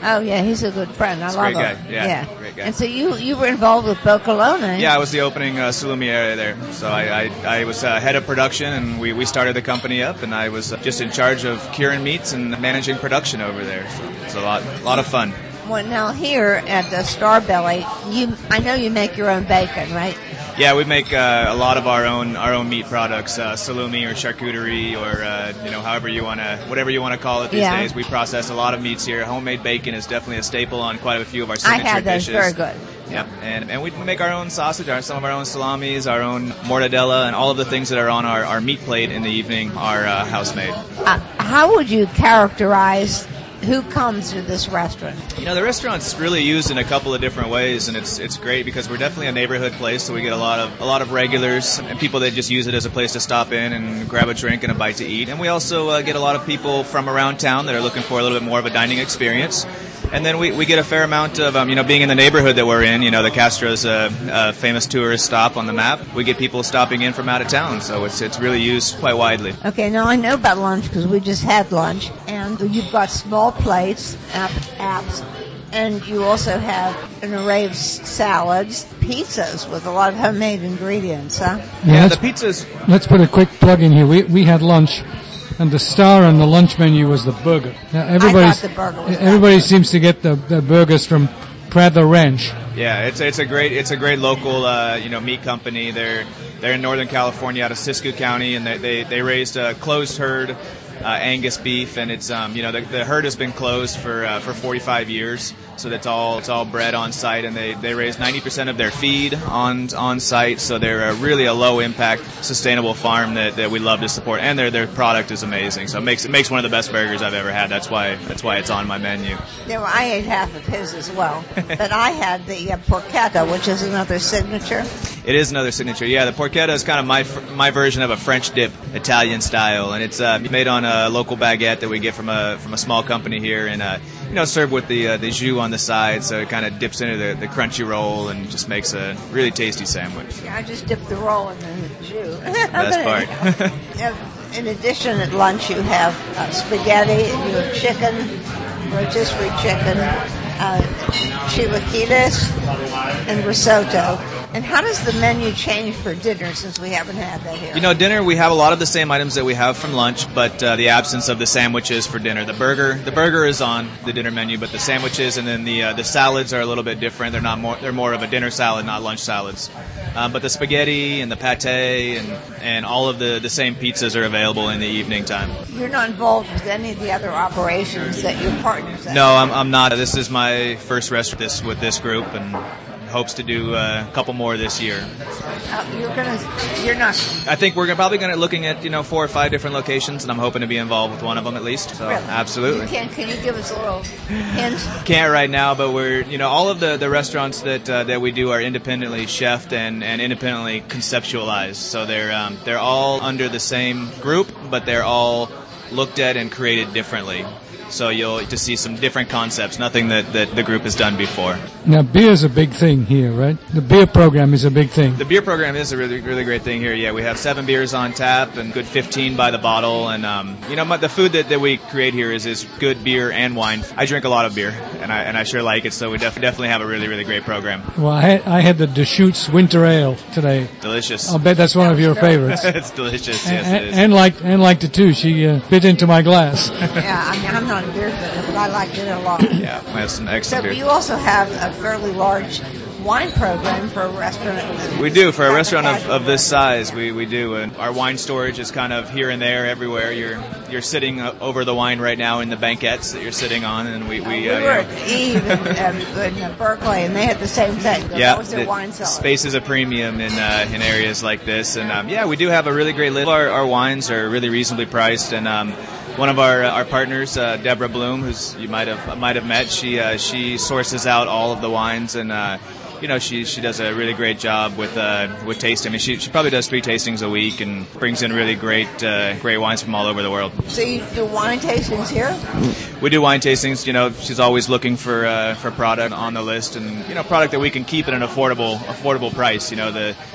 Oh, yeah, he's a good friend. I He's a love great him. guy. Yeah, great guy. And so you, you were involved with Bocolone. Yeah, I was the opening uh, salumi area there. So I, I, I was uh, head of production, and we, we started the company up, and I was uh, just in charge of curing meats and managing production over there. So it's a lot, a lot of fun. Well, now here at the Starbelly, you, I know you make your own bacon, right? Yeah, we make uh, a lot of our own our own meat products, uh, salumi or charcuterie, or uh, you know, however you want to, whatever you want to call it these Yeah. days. We process a lot of meats here. Homemade bacon is definitely a staple on quite a few of our signature I had those, dishes. very good. Yep, and and we make our own sausage, our, some of our own salamis, our own mortadella, and all of the things that are on our, our meat plate in the evening are uh, house made. Uh, how would you characterize who comes to this restaurant? You know, the restaurant's really used in a couple of different ways, and it's it's great because we're definitely a neighborhood place, so we get a lot of a lot of regulars and people that just use it as a place to stop in and grab a drink and a bite to eat. And we also uh, get a lot of people from around town that are looking for a little bit more of a dining experience. And then we, we get a fair amount of, um, you know, being in the neighborhood that we're in, you know, the Castro's a, a famous tourist stop on the map. We get people stopping in from out of town, so it's it's really used quite widely. Okay, now I know about lunch because we just had lunch, and you've got small plates, app, apps, and you also have an array of s- salads, pizzas with a lot of homemade ingredients, huh? Yeah, let's, the pizzas. let's put a quick plug in here. We we had lunch, and the star on the lunch menu was the burger. Now everybody's, the burger was everybody good. seems to get the, the burgers from Prather Ranch. Yeah, it's it's a great it's a great local uh, you know meat company. They're they're in Northern California, out of Siskiyou County, and they they, they raised a closed herd uh, Angus beef, and it's um you know the, the herd has been closed for uh, for forty-five years. So that's all it's all bred on site, and they, they raise ninety percent of their feed on on site. So they're a really a low impact, sustainable farm that, that we love to support, and their their product is amazing. So it makes it makes one of the best burgers I've ever had. That's why that's why it's on my menu. Yeah, well, I ate half of his as well, but I had the uh, porchetta, which is another signature. It is another signature. Yeah, the porchetta is kind of my my version of a French dip, Italian style, and it's uh, made on a local baguette that we get from a from a small company here, and uh, you know served with the uh, the jus on the side, so it kind of dips into the, the crunchy roll and just makes a really tasty sandwich. Yeah, I just dipped the roll in the jus. Best part. In addition, at lunch you have uh, spaghetti, you have chicken, rotisserie chicken, uh, chilaquiles, and risotto. And how does the menu change for dinner, since we haven't had that here? You know, dinner, we have a lot of the same items that we have from lunch, but uh, the absence of the sandwiches for dinner. The burger, the burger is on the dinner menu, but the sandwiches and then the uh, the salads are a little bit different. They're not more, they're more of a dinner salad, not lunch salads. Um, but the spaghetti and the pate and and all of the, the same pizzas are available in the evening time. You're not involved with any of the other operations that your partners have? No, I'm I'm not. This is my first restaurant this with this group, and hopes to do uh, a couple more this year. Uh, you're gonna, you're not. I think we're probably going to looking at you know four or five different locations, and I'm hoping to be involved with one of them at least. So Really? absolutely. You can, can you give us a little hint? Can't right now, but we're you know all of the, the restaurants that uh, that we do are independently chefed and, and independently conceptualized. So they're um, they're all under the same group, but they're all looked at and created differently. So you'll to see some different concepts, nothing that, that the group has done before. Now, beer's a big thing here, right? The beer program is a big thing. The beer program is a really, really great thing here. Yeah, we have seven beers on tap and good fifteen by the bottle. And, um, you know, the food that, that we create here is, is good beer and wine. I drink a lot of beer, and I and I sure like it, so we def- definitely have a really, really great program. Well, I had, I had the Deschutes Winter Ale today. Delicious. I'll bet that's one of your favorites. It's delicious, yes, and, it is. and liked and liked it too. She uh, bit into my glass. Yeah, I mean, I'm not a beer drinker, but I like it a lot. Yeah, we have some So excellent beer. you also have a fairly large wine program for a restaurant. We do. For a Kind restaurant of, casual. of this size, we, we do. And our wine storage is kind of here and there, everywhere. You're you're sitting uh, over the wine right now in the banquettes that you're sitting on, and we we, We uh, were you at know, Eve in, in uh, Berkeley, and they had the same thing. yeah, That was their the wine cellar. space is a premium in uh, in areas like this, and um, yeah, we do have a really great list. Our, our wines are really reasonably priced, and um, one of our our partners, uh, Deborah Bloom, who's you might have might have met, she uh, she sources out all of the wines, and uh, you know she she does a really great job with uh, with tasting. I mean, she she probably does three tastings a week and brings in really great uh, great wines from all over the world. So you do wine tastings here? We do wine tastings. You know, she's always looking for uh, for product on the list, and you know, product that we can keep at an affordable affordable price. You know, the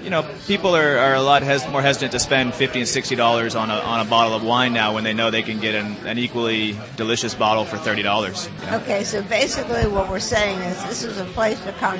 you know, people are, are a lot hes- more hesitant to spend fifty and sixty dollars on a on a bottle of wine now when they know they can get an, an equally delicious bottle for thirty dollars. You know? Okay, so basically what we're saying is this is a place to come,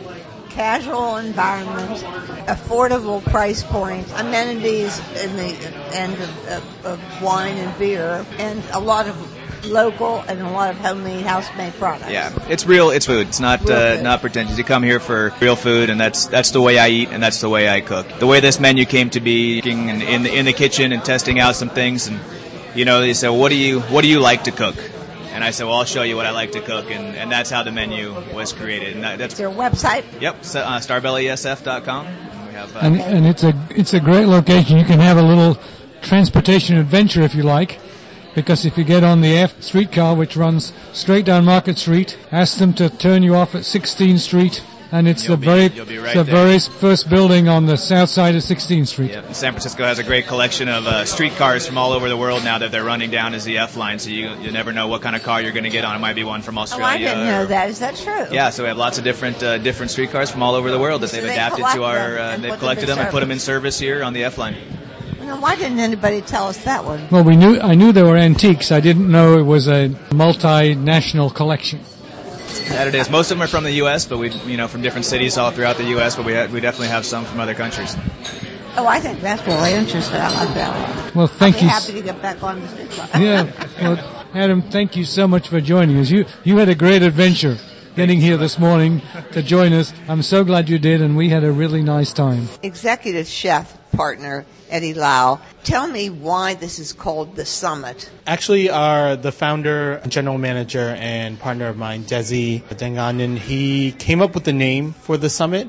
casual environment, affordable price point, amenities in the end of, of, of wine and beer, and a lot of local and a lot of homemade, house-made products. Yeah, it's real. It's food. It's not uh, not pretentious. You come here for real food, and that's that's the way I eat, and that's the way I cook. The way this menu came to be, in, in the in the kitchen and testing out some things, and you know, they said, "What do you what do you like to cook?" And I said, "Well, I'll show you what I like to cook," and, and that's how the menu was created. And that, that's their website. Yep, so, uh, starbelly s f dot com. And, we have, uh, and, and it's a it's a great location. You can have a little transportation adventure if you like. Because if you get on the F streetcar, which runs straight down Market Street, ask them to turn you off at sixteenth Street, and it's You'll the be- very you'll be right the there. very first building on the south side of sixteenth Street. Yeah, San Francisco has a great collection of uh, streetcars from all over the world now that they're running down as the F line, so you you never know what kind of car you're going to get on. It might be one from Oh, Australia. I didn't know or- that. Is that true? Yeah, so we have lots of different uh, different streetcars from all over the world that So they've they adapted collect to our. them Uh, and they've put them collected in them and put them in service. service here on the F line. Now, why didn't anybody tell us that one? Well, we knew I knew they were antiques. I didn't know it was a multinational collection. That it is. Most of them are from the U S, but we, you know, from different cities all throughout the U S. But we ha- we definitely have some from other countries. Oh, I think that's really interesting. I like that. Well, thank I'll be you. happy to get back on the streetcar. Yeah. Well, Adam, thank you so much for joining us. You you had a great adventure getting here this morning to join us. I'm so glad you did, and we had a really nice time. Executive chef partner Eddie Lau, tell me why this is called the Summit. Actually, our the founder, general manager, and partner of mine, Desi Denganen, he came up with the name for the summit,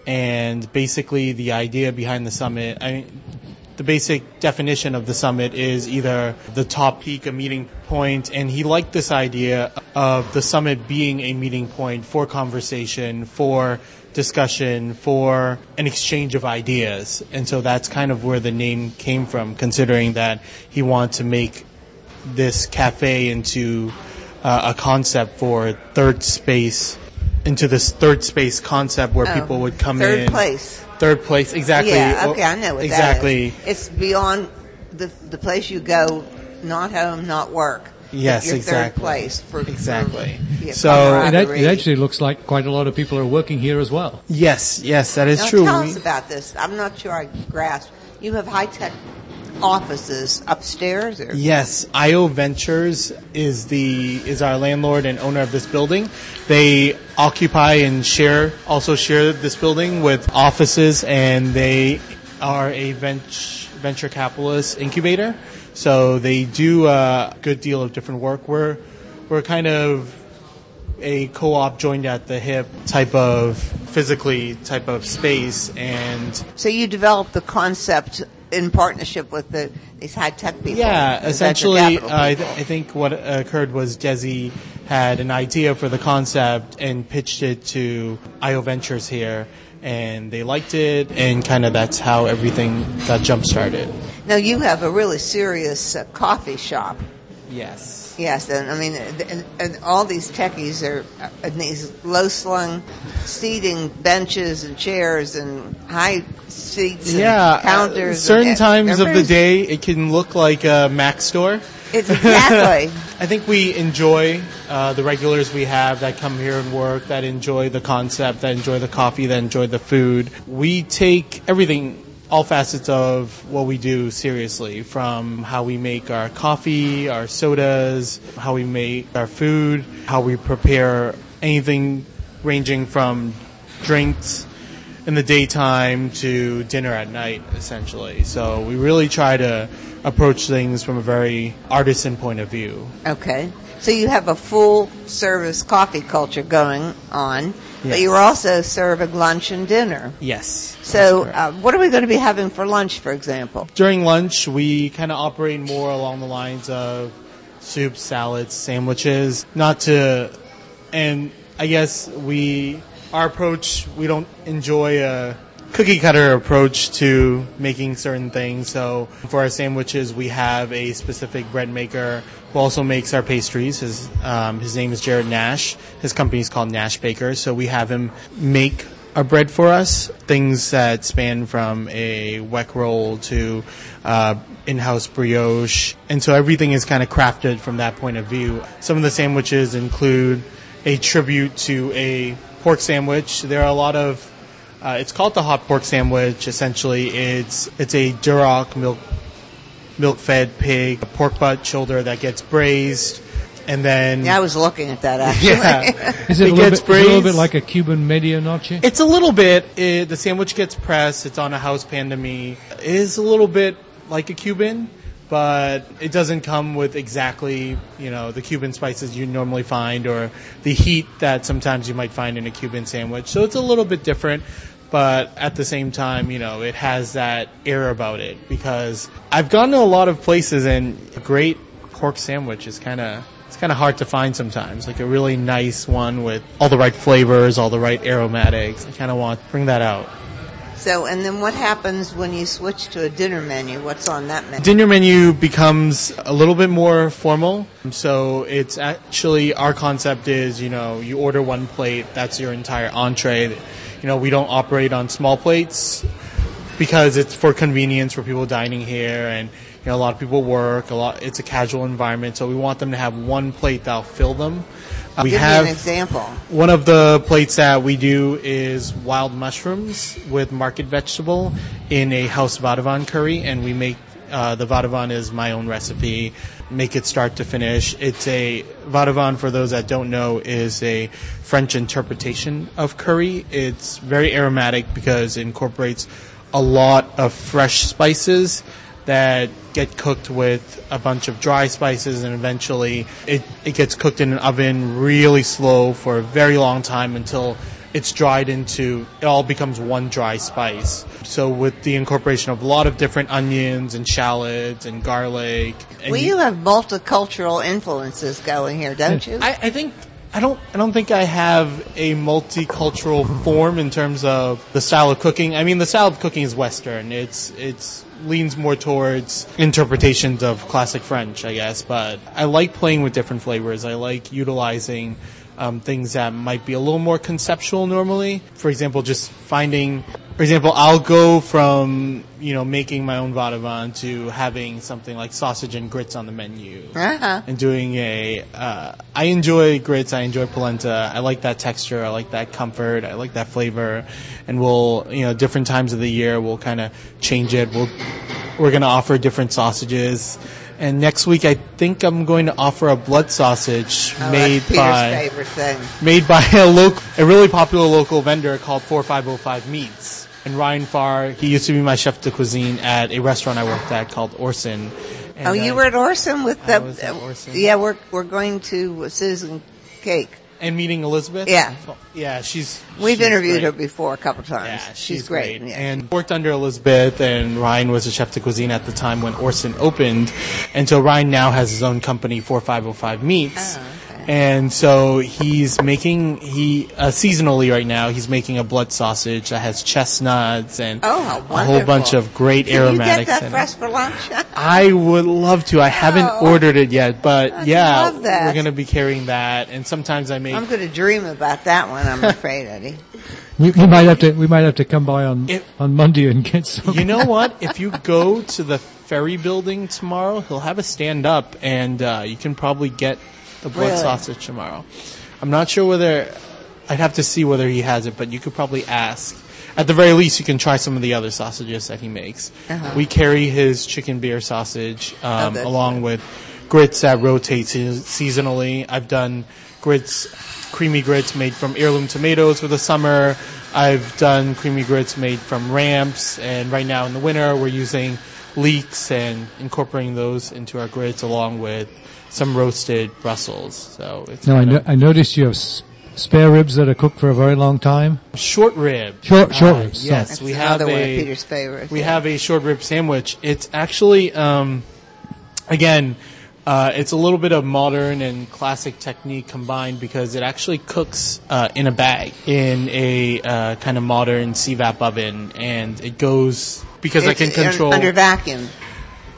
and basically the idea behind the summit. I mean, the basic definition of the summit is either the top peak, a meeting point, and he liked this idea of the summit being a meeting point for conversation, for discussion, for an exchange of ideas. And so that's kind of where the name came from, considering that he wanted to make this cafe into uh, a concept for third space, into this third space concept where Oh, people would come third in. place. Third place, exactly. Yeah, okay, I know what exactly. that is. It's beyond the the place you go, not home, not work. Yes, Your exactly. third place. For, Exactly. For, yeah, So- It, act- camaraderie. it actually looks like quite a lot of people are working here as well. Yes, yes, that is Now true. tell We- us about this. I'm not sure I grasp. You have high-tech offices upstairs? Or? Yes, I O Ventures is the is our landlord and owner of this building. They occupy and share also share this building with offices, and they are a venture venture capitalist incubator. So they do a good deal of different work. We're we're kind of a co-op joined at the hip type of physically type of space, and So you developed the concept in partnership with the these high-tech people? yeah, the venture essentially, capital uh, I, people. th- I think what occurred was Desi had an idea for the concept and pitched it to I O Ventures here, and they liked it, and kind of that's how everything got jump-started. Now you have a really serious uh, coffee shop. Yes. Yes, and I mean, and, and all these techies are uh, in these low-slung seating benches and chairs and high seats and Yeah, counters. uh, certain and, times of the everybody's- day, it can look like a Mac store. It's exactly. I think we enjoy uh, the regulars we have that come here and work, that enjoy the concept, that enjoy the coffee, that enjoy the food. We take everything, all facets of what we do seriously, from how we make our coffee, our sodas, how we make our food, how we prepare anything ranging from drinks in the daytime to dinner at night, essentially. So we really try to approach things from a very artisan point of view. Okay. So you have a full-service coffee culture going on, but Yes. you're also serving lunch and dinner. Yes. So that's correct. uh, what are we going to be having for lunch, for example? During lunch, we kind of operate more along the lines of soups, salads, sandwiches, not to, and I guess we, our approach, we don't enjoy a cookie cutter approach to making certain things. So for our sandwiches, we have a specific bread maker who also makes our pastries. His, um, his name is Jared Nash. His company is called Nash Bakers. So we have him make are bred for us. Things that span from a weck roll to uh, in-house brioche. And so everything is kind of crafted from that point of view. Some of the sandwiches include a tribute to a pork sandwich. There are a lot of, uh, it's called the hot pork sandwich. Essentially, it's it's a Duroc milk milk-fed pig, a pork butt shoulder that gets braised, and then... Yeah, I was looking at that, actually. Yeah. Is it, It a little gets bit, is it a little bit braised. like a Cuban medianoche? It's a little bit. It, the sandwich gets pressed. It's on a house pan to me. It is a little bit like a Cuban, but it doesn't come with exactly, you know, the Cuban spices you normally find or the heat that sometimes you might find in a Cuban sandwich. So it's a little bit different. But at the same time, you know, it has that air about it because I've gone to a lot of places and a great pork sandwich is kind of, it's kind of hard to find sometimes. Like a really nice one with all the right flavors, all the right aromatics. I kind of want to bring that out. So, and then what happens when you switch to a dinner menu? What's on that menu? Dinner menu becomes a little bit more formal. So it's actually, our concept is, you know, you order one plate, that's your entire entree. You know, we don't operate on small plates because it's for convenience for people dining here, and you know, a lot of people work. A lot, it's a casual environment, so we want them to have one plate that'll fill them. Uh, we Give have me an example. One of the plates that we do is wild mushrooms with market vegetable in a house vadavan curry, and we make uh, the vadavan is my own recipe. Make it start to finish. It's a vadavan, for those that don't know, is a French interpretation of curry. It's very aromatic because it incorporates a lot of fresh spices that get cooked with a bunch of dry spices, and eventually it, it gets cooked in an oven really slow for a very long time until it's dried into, it all becomes one dry spice. So with the incorporation of a lot of different onions and shallots and garlic. And Well, you have multicultural influences going here, don't you? I, I think I don't I don't think I have a multicultural form in terms of the style of cooking. I mean, the style of cooking is Western. It's it's leans more towards interpretations of classic French, I guess. But I like playing with different flavors. I like utilizing um, things that might be a little more conceptual normally. For example, just finding. For example, I'll go from, you know, making my own vadavan to having something like sausage and grits on the menu. Uh-huh. And doing a, uh, I enjoy grits, I enjoy polenta, I like that texture, I like that comfort, I like that flavor. And we'll, you know, different times of the year, we'll kind of change it. We'll, we're going to offer different sausages. And next week, I think I'm going to offer a blood sausage Oh, made that's Peter's by favorite thing. made by a local, a really popular local vendor called four five oh five Meats. And Ryan Farr, he used to be my chef de cuisine at a restaurant I worked at called Orson. And, Oh, you uh, were at Orson with I the. was at Orson. Yeah, we're we're going to Susan Cake. And meeting Elizabeth? Yeah. Yeah, she's... We've she's interviewed great. her before a couple times. Yeah, she's, she's great. Yeah. And worked under Elizabeth, and Ryan was a chef de cuisine at the time when Orson opened. And so Ryan now has his own company, four five oh five Meats. Oh, okay. And so he's making, he, uh, seasonally right now, he's making a blood sausage that has chestnuts and Oh, how a whole wonderful. bunch of great Can you aromatics get that in it. fresh for lunch? I would love to. I haven't Oh. ordered it yet, but I'd yeah, love that. we're going to be carrying that. And sometimes I make, I'm going to dream about that one, I'm afraid, Eddie. You, you might have to. We might have to come by on If- on Monday and get some. you know what? If you go to the ferry building tomorrow, he'll have a stand up, and uh, you can probably get the blood Really? sausage tomorrow. I'm not sure whether, I'd have to see whether he has it, but you could probably ask. At the very least, you can try some of the other sausages that he makes. Uh-huh. We carry his chicken beer sausage um, Oh, that's along good. with grits that rotate se- seasonally. I've done grits, creamy grits made from heirloom tomatoes for the summer. I've done creamy grits made from ramps, and right now in the winter we're using leeks and incorporating those into our grits along with some roasted Brussels. So it's No, I, kind no, of I noticed you have s- spare ribs that are cooked for a very long time. short rib. Short, short Uh, ribs. Yes, That's we have another one of a Peter's favorites. we yeah. have a short rib sandwich. It's actually um, again. Uh, it's a little bit of modern and classic technique combined because it actually cooks uh, in a bag in a uh, kind of modern C VAP oven, and it goes because I It's can control. under vacuum.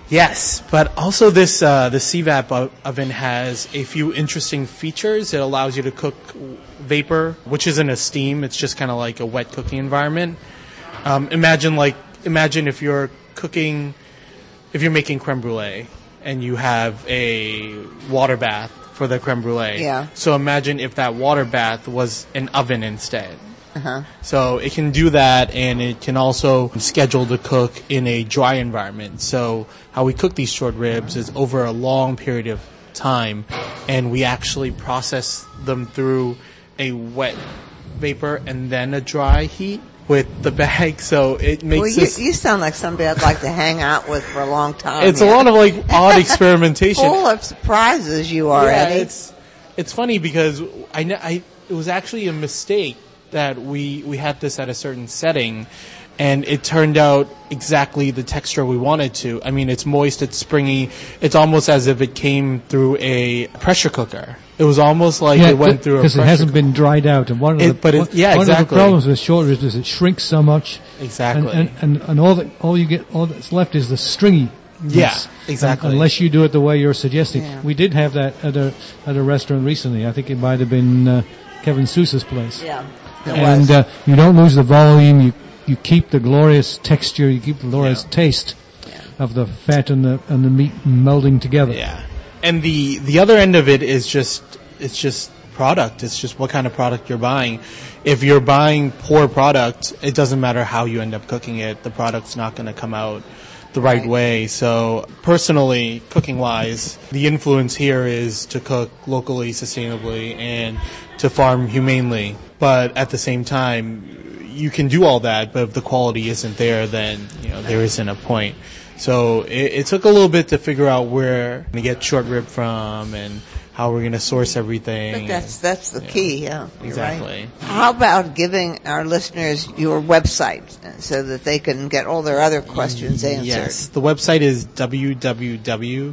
Yes, but also this uh, the C VAP o- oven has a few interesting features. It allows you to cook vapor, which isn't a steam. It's just kind of like a wet cooking environment. Um, imagine like imagine if you're cooking, if you're making creme brulee and you have a water bath for the creme brulee. Yeah. So imagine if that water bath was an oven instead. Uh-huh. So it can do that, and it can also schedule to cook in a dry environment. So how we cook these short ribs is over a long period of time, and we actually process them through a wet vapor and then a dry heat with the bag. So it makes Well, you, this... you sound like somebody I'd like to hang out with for a long time. It's a yeah. lot of like odd experimentation. Full of surprises you are, Yeah, Eddie. it's it's funny because I, kn- I it was actually a mistake that we we had this at a certain setting, and it turned out exactly the texture we wanted to. I mean, it's moist, it's springy. It's almost as if it came through a pressure cooker. It was almost like it went through a because pressure it hasn't cooker. been dried out. And one of It- the but it- one, yeah, one of the exactly. problems with short ribs is it shrinks so much. Exactly. And and, and, and all that all you get all that's left is the stringy. Yeah, exactly. Unless you do it the way you're suggesting. Yeah. We did have that at a at a restaurant recently. I think it might have been uh, Kevin Sousa's place. Yeah. It And was. uh, you don't lose the volume. You you keep the glorious texture. You keep the glorious Yeah. taste of the fat and the and the meat melding together. Yeah. And the the other end of it is just it's just product. It's just what kind of product you're buying. If you're buying poor product, it doesn't matter how you end up cooking it. The product's not going to come out the right, Right. way. So personally, cooking wise, the influence here is to cook locally, sustainably, and to farm humanely. But at the same time, you can do all that, but if the quality isn't there, then you know there isn't a point. So it, it took a little bit to figure out where to get short rib from and how we're going to source everything. But that's that's the key, yeah. You're Exactly. right. How about giving our listeners your website so that they can get all their other questions answered? Yes, the website is w w w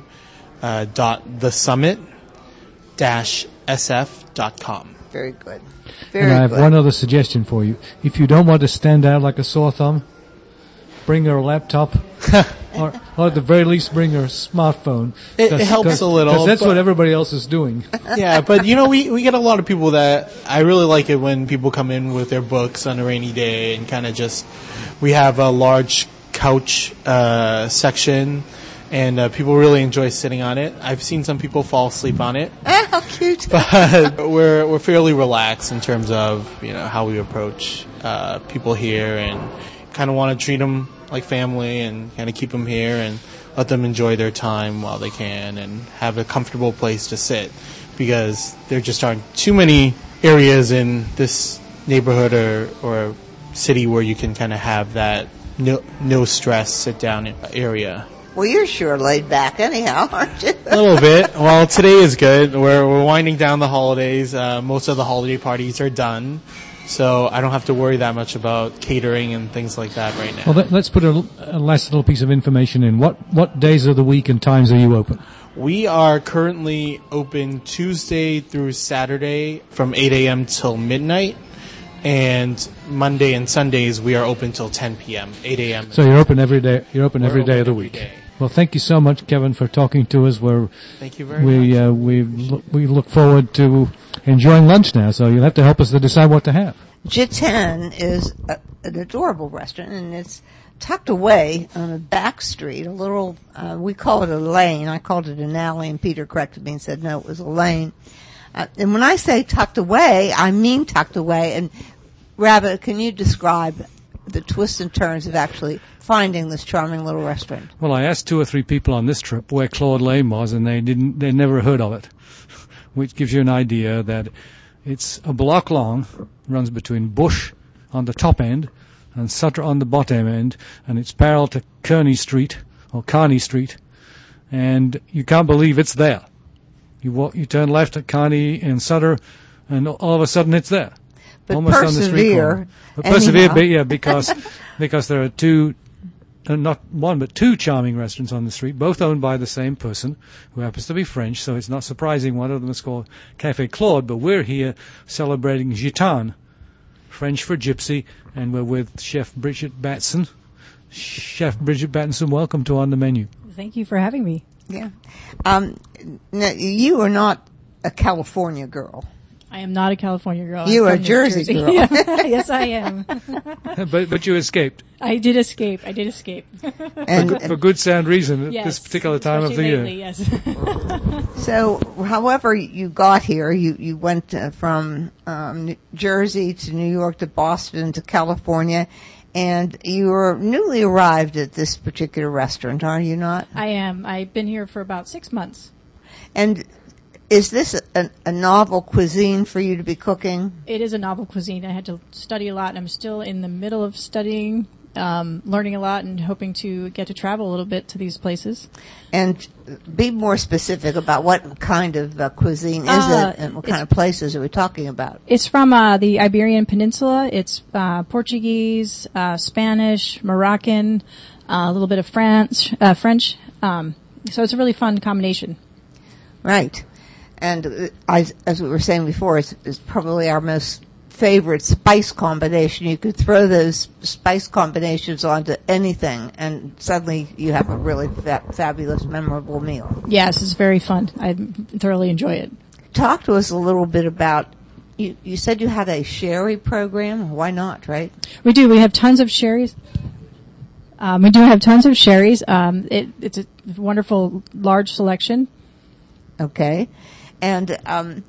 dot the summit dash s f dot com. Very good. Very And I have good. one other suggestion for you. If you don't want to stand out like a sore thumb, bring her laptop, or, or at the very least bring her smartphone. It- it 'Cause- helps 'cause- a little, 'cause that's but- what everybody else is doing. Yeah, but you know, we, we get a lot of people that, I really like it when people come in with their books on a rainy day and kind of just, we have a large couch, uh, section and, uh, people really enjoy sitting on it. I've seen some people fall asleep on it, Ah, how cute. but we're, we're fairly relaxed in terms of, you know, how we approach, uh, people here and kind of want to treat them like family and kind of keep them here and let them enjoy their time while they can and have a comfortable place to sit, because there just aren't too many areas in this neighborhood or, or city where you can kind of have that no, no stress sit down area. Well, you're sure laid back anyhow, aren't you? A little bit. Well, today is good. We're, we're winding down the holidays. Uh, most of the holiday parties are done. So I don't have to worry that much about catering and things like that right now. Well, let, let's put a, a last little piece of information in. What what days of the week and times are you open? We are currently open Tuesday through Saturday from eight a.m. till midnight. And Monday and Sundays we are open till ten p.m., eight a.m. So you're open every day. You're open We're every day open of the every week. day. Well, thank you so much, Kevin, for talking to us. We're Thank you very we much. uh, we lo- we look forward to enjoying lunch now. So you'll have to help us to decide what to have. Jitan is a, an adorable restaurant, and it's tucked away on a back street, a little, uh, we call it a lane. I called it an alley, and Peter corrected me and said, no, it was a lane. Uh, and when I say tucked away, I mean tucked away. And Rabbit, can you describe the twists and turns of actually finding this charming little restaurant? Well, I asked two or three people on this trip where Claude Lane was, and they didn't. They never heard of it, which gives you an idea that it's a block long, runs between Bush on the top end and Sutter on the bottom end, and it's parallel to Kearney Street or Kearney Street, and you can't believe it's there. You walk, you turn left at Kearney and Sutter, and all of a sudden it's there. But Almost on the street persevere. corner. But persevere, anyhow. but yeah, because because there are two, uh, not one but two charming restaurants on the street, both owned by the same person, who happens to be French. So it's not surprising one of them is called Café Claude. But we're here celebrating Gitan, French for gypsy, and we're with Chef Bridget Batson. Chef Bridget Batson, welcome to On the Menu. Thank you for having me. Yeah. Um, now, you are not a California girl. I am not a California girl. You I'm are a from New Jersey girl. Yeah. Yes, I am. but but you escaped. I did escape. I did escape. And, for, good, for good sound reason at yes, this particular time of the lately, year. Yes. So, however you got here, you, you went uh, from um, New Jersey to New York to Boston to California, and you were newly arrived at this particular restaurant, are you not? I am. I've been here for about six months. And is this a, a novel cuisine for you to be cooking? It is a novel cuisine. I had to study a lot, and I'm still in the middle of studying, um, learning a lot, and hoping to get to travel a little bit to these places. And be more specific about what kind of uh, cuisine is Uh, it, and what kind of places are we talking about? It's from uh, the Iberian Peninsula. It's uh, Portuguese, uh, Spanish, Moroccan, uh, a little bit of French. Uh, French. Um, so it's a really fun combination. Right. And uh, I, as we were saying before, it's, it's probably our most favorite spice combination. You could throw those spice combinations onto anything, and suddenly you have a really fa- fabulous, memorable meal. Yes, it's very fun. I thoroughly enjoy it. Talk to us a little bit about, you, you said you had a sherry program. Why not, right? We do. We have tons of sherries. Um, we do have tons of sherries. Um, it, it's a wonderful, large selection. Okay. And um,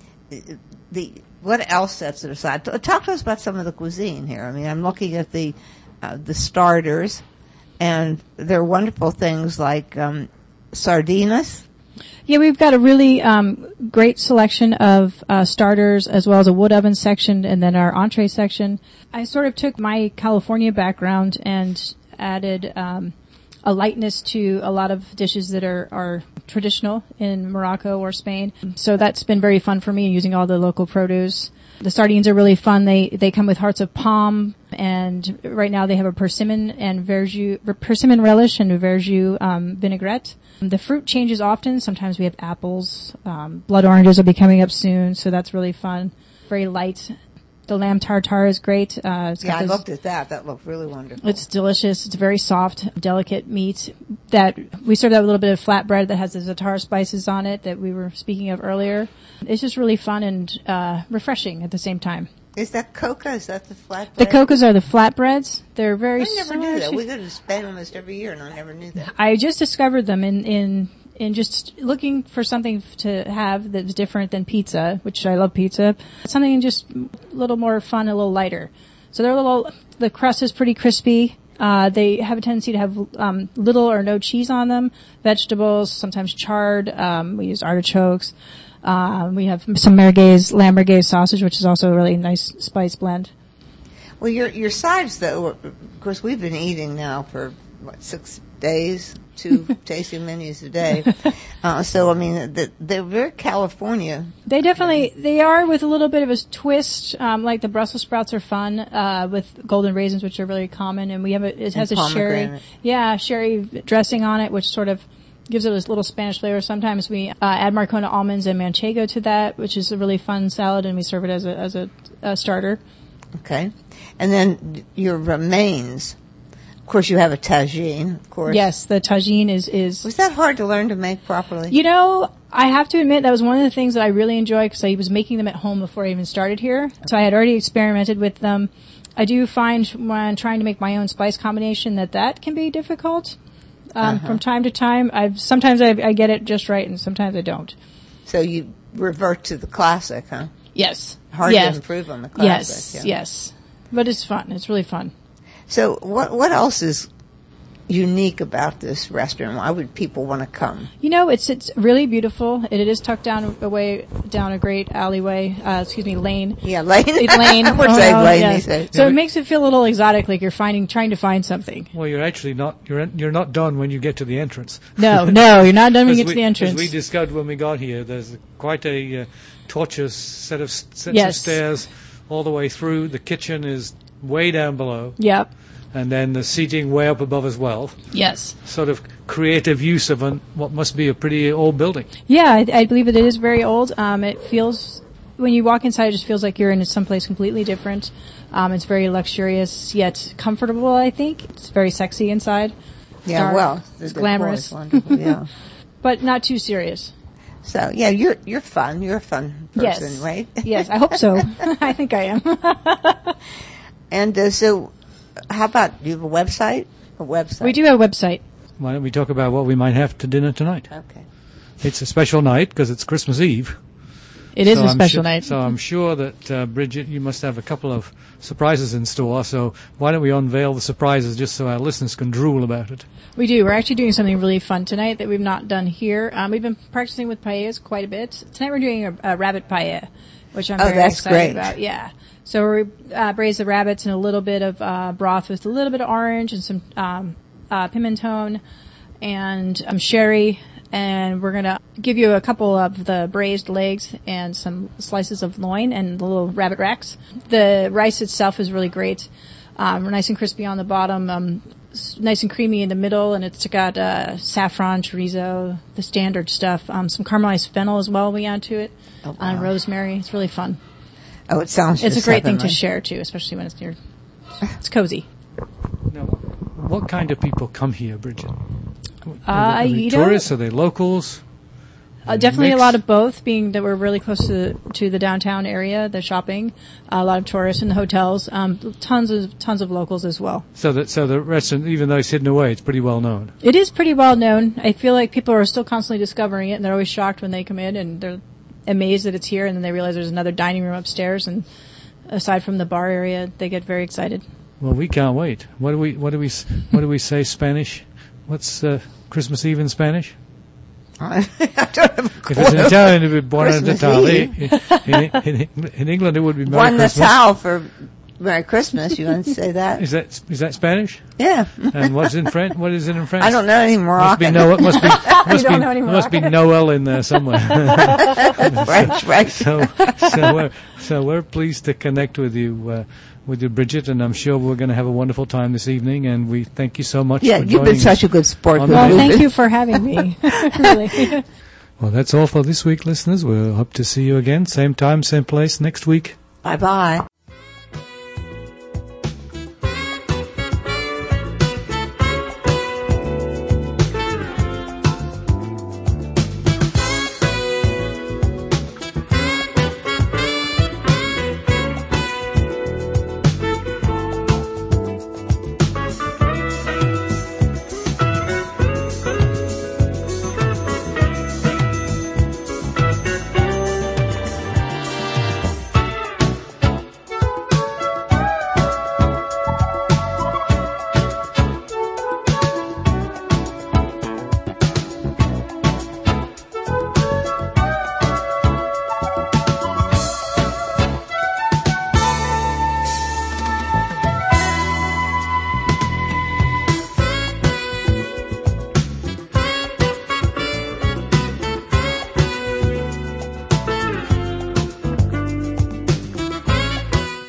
the what else sets it aside? Talk to us about some of the cuisine here. I mean, I'm looking at the uh, the starters, and there are wonderful things like um, sardinas. Yeah, we've got a really um, great selection of uh, starters, as well as a wood oven section, and then our entree section. I sort of took my California background and added um, a lightness to a lot of dishes that are, are traditional in Morocco or Spain. So that's been very fun for me, using all the local produce. The sardines are really fun. They they come with hearts of palm, and right now they have a persimmon and verjus, persimmon relish and verjus um, vinaigrette. The fruit changes often. Sometimes we have apples. Um, blood oranges will be coming up soon, so that's really fun. Very light. The lamb tartare is great. Uh, it's got Yeah, I those- looked at that. That looked really wonderful. It's delicious. It's very soft, delicate meat that we serve that with a little bit of flatbread that has the za'atar spices on it that we were speaking of earlier. It's just really fun and uh refreshing at the same time. Is that coca? Is that the flatbread? The cocas are the flatbreads. They're very I never similar knew that. to- We go to Spain almost every year, and I never knew that. I just discovered them in, in, in just looking for something to have that's different than pizza, which I love pizza. Something just a little more fun, a little lighter. So they're a little, the crust is pretty crispy. Uh, they have a tendency to have, um, little or no cheese on them. Vegetables, sometimes charred. Um, we use artichokes. Um, we have some merguez, lamb merguez sausage, which is also a really nice spice blend. Well, your your sides, though, of course, we've been eating now for, what, six days? Two tasting menus a day. Uh, so, I mean, the, they're very California. They definitely, they are with a little bit of a twist, um, like the Brussels sprouts are fun, uh, with golden raisins, which are very common, and we have a, it has a sherry, pomegranate. yeah, sherry dressing on it, which sort of gives it a little Spanish flavor. Sometimes we, uh, add Marcona almonds and manchego to that, which is a really fun salad, and we serve it as a, as a, a starter. Okay. And then your remains. Of course, you have a tagine, of course. Yes, the tagine is, is. Was that hard to learn to make properly? You know, I have to admit that was one of the things that I really enjoy because I was making them at home before I even started here. So I had already experimented with them. I do find when trying to make my own spice combination that that can be difficult. Um, Uh-huh. From time to time, I've, sometimes I, I get it just right and sometimes I don't. So you revert to the classic, huh? Yes. Hard yes. to improve on the classic. Yes, yeah. yes. But it's fun. It's really fun. So what what else is unique about this restaurant? Why would people want to come? You know, it's it's really beautiful. It, it is tucked down away down a great alleyway. Uh, excuse me, lane. Yeah, lane. It's lane. We're Oh, saying no, lane yes. these days. So Yeah, it but- makes it feel a little exotic, like you're finding trying to find something. Well, you're actually not. You're you're not done when you get to the entrance. No, no, you're not done when you As get to we- the entrance. As we discovered when we got here, there's quite a uh, tortuous set of sets of Yes. stairs all the way through. The kitchen is way down below, Yep. and then the seating way up above as well. Yes. Sort of creative use of an, what must be a pretty old building. Yeah, I, I believe that it is very old. Um, it feels when you walk inside, it just feels like you're in someplace completely different. Um, it's very luxurious yet comfortable. I think it's very sexy inside. Yeah, dark, well, the it's decor glamorous, is wonderful, yeah. but not too serious. So yeah, you're you're fun. You're a fun person, Yes. right? Yes, I hope so. I think I am. And uh, so, how about do you have a website? A website. We do have a website. Why don't we talk about what we might have to dinner tonight? Okay. It's a special night because it's Christmas Eve. It is So a I'm special su- night. So I'm sure that, uh, Bridget, you must have a couple of surprises in store. So why don't we unveil the surprises just so our listeners can drool about it? We do. We're actually doing something really fun tonight that we've not done here. Um, we've been practicing with paellas quite a bit. Tonight we're doing a, a rabbit paella, which I'm Oh, very that's excited great. about. Yeah. So we uh, braise the rabbits in a little bit of uh, broth with a little bit of orange and some um, uh, pimentone and um, sherry. And we're going to give you a couple of the braised legs and some slices of loin and the little rabbit racks. The rice itself is really great. Um, nice and crispy on the bottom, um, s- nice and creamy in the middle, and it's got uh, saffron, chorizo, the standard stuff. Um, some caramelized fennel as well we add to it, Oh, uh, wow. rosemary. It's really fun. Oh, it sounds. It's a just great thing to heavenly. share too, especially when it's near. It's cozy. Now, what kind of people come here, Bridget? Uh, Are they, are they you know- tourists? Are they locals? Uh, definitely Mix. a lot of both, being that we're really close to to the downtown area, the shopping, a lot of tourists in the hotels, um, tons of tons of locals as well. So that so the restaurant, even though it's hidden away, it's pretty well known. It is pretty well known. I feel like people are still constantly discovering it, and they're always shocked when they come in and they're amazed that it's here, and then they realize there's another dining room upstairs, and aside from the bar area, they get very excited. Well, we can't wait. What do we what do we s- what do we say Spanish? What's uh, Christmas Eve in Spanish? I don't have a If it's in clue. Italian, it would be Buona Christmas Natale. Eve. In, in, in, in England, it would be Merry One Christmas. Natal for Merry Christmas. You want to say that? Is that is that Spanish? Yeah. And what's in French? What is it in French? I don't know any Must be Moroccan. Noel. Must be must don't be know any must be Moroccan. Noel in there somewhere. French, right? so so we're so we're pleased to connect with you. Uh, with you, Bridget, and I'm sure we're going to have a wonderful time this evening, and we thank you so much Yeah, for you've joining been such us. a good sport. on with the- Well, Rufus. thank you for having me. Really. Well, that's all for this week, listeners. We'll hope to see you again, same time, same place next week. Bye bye.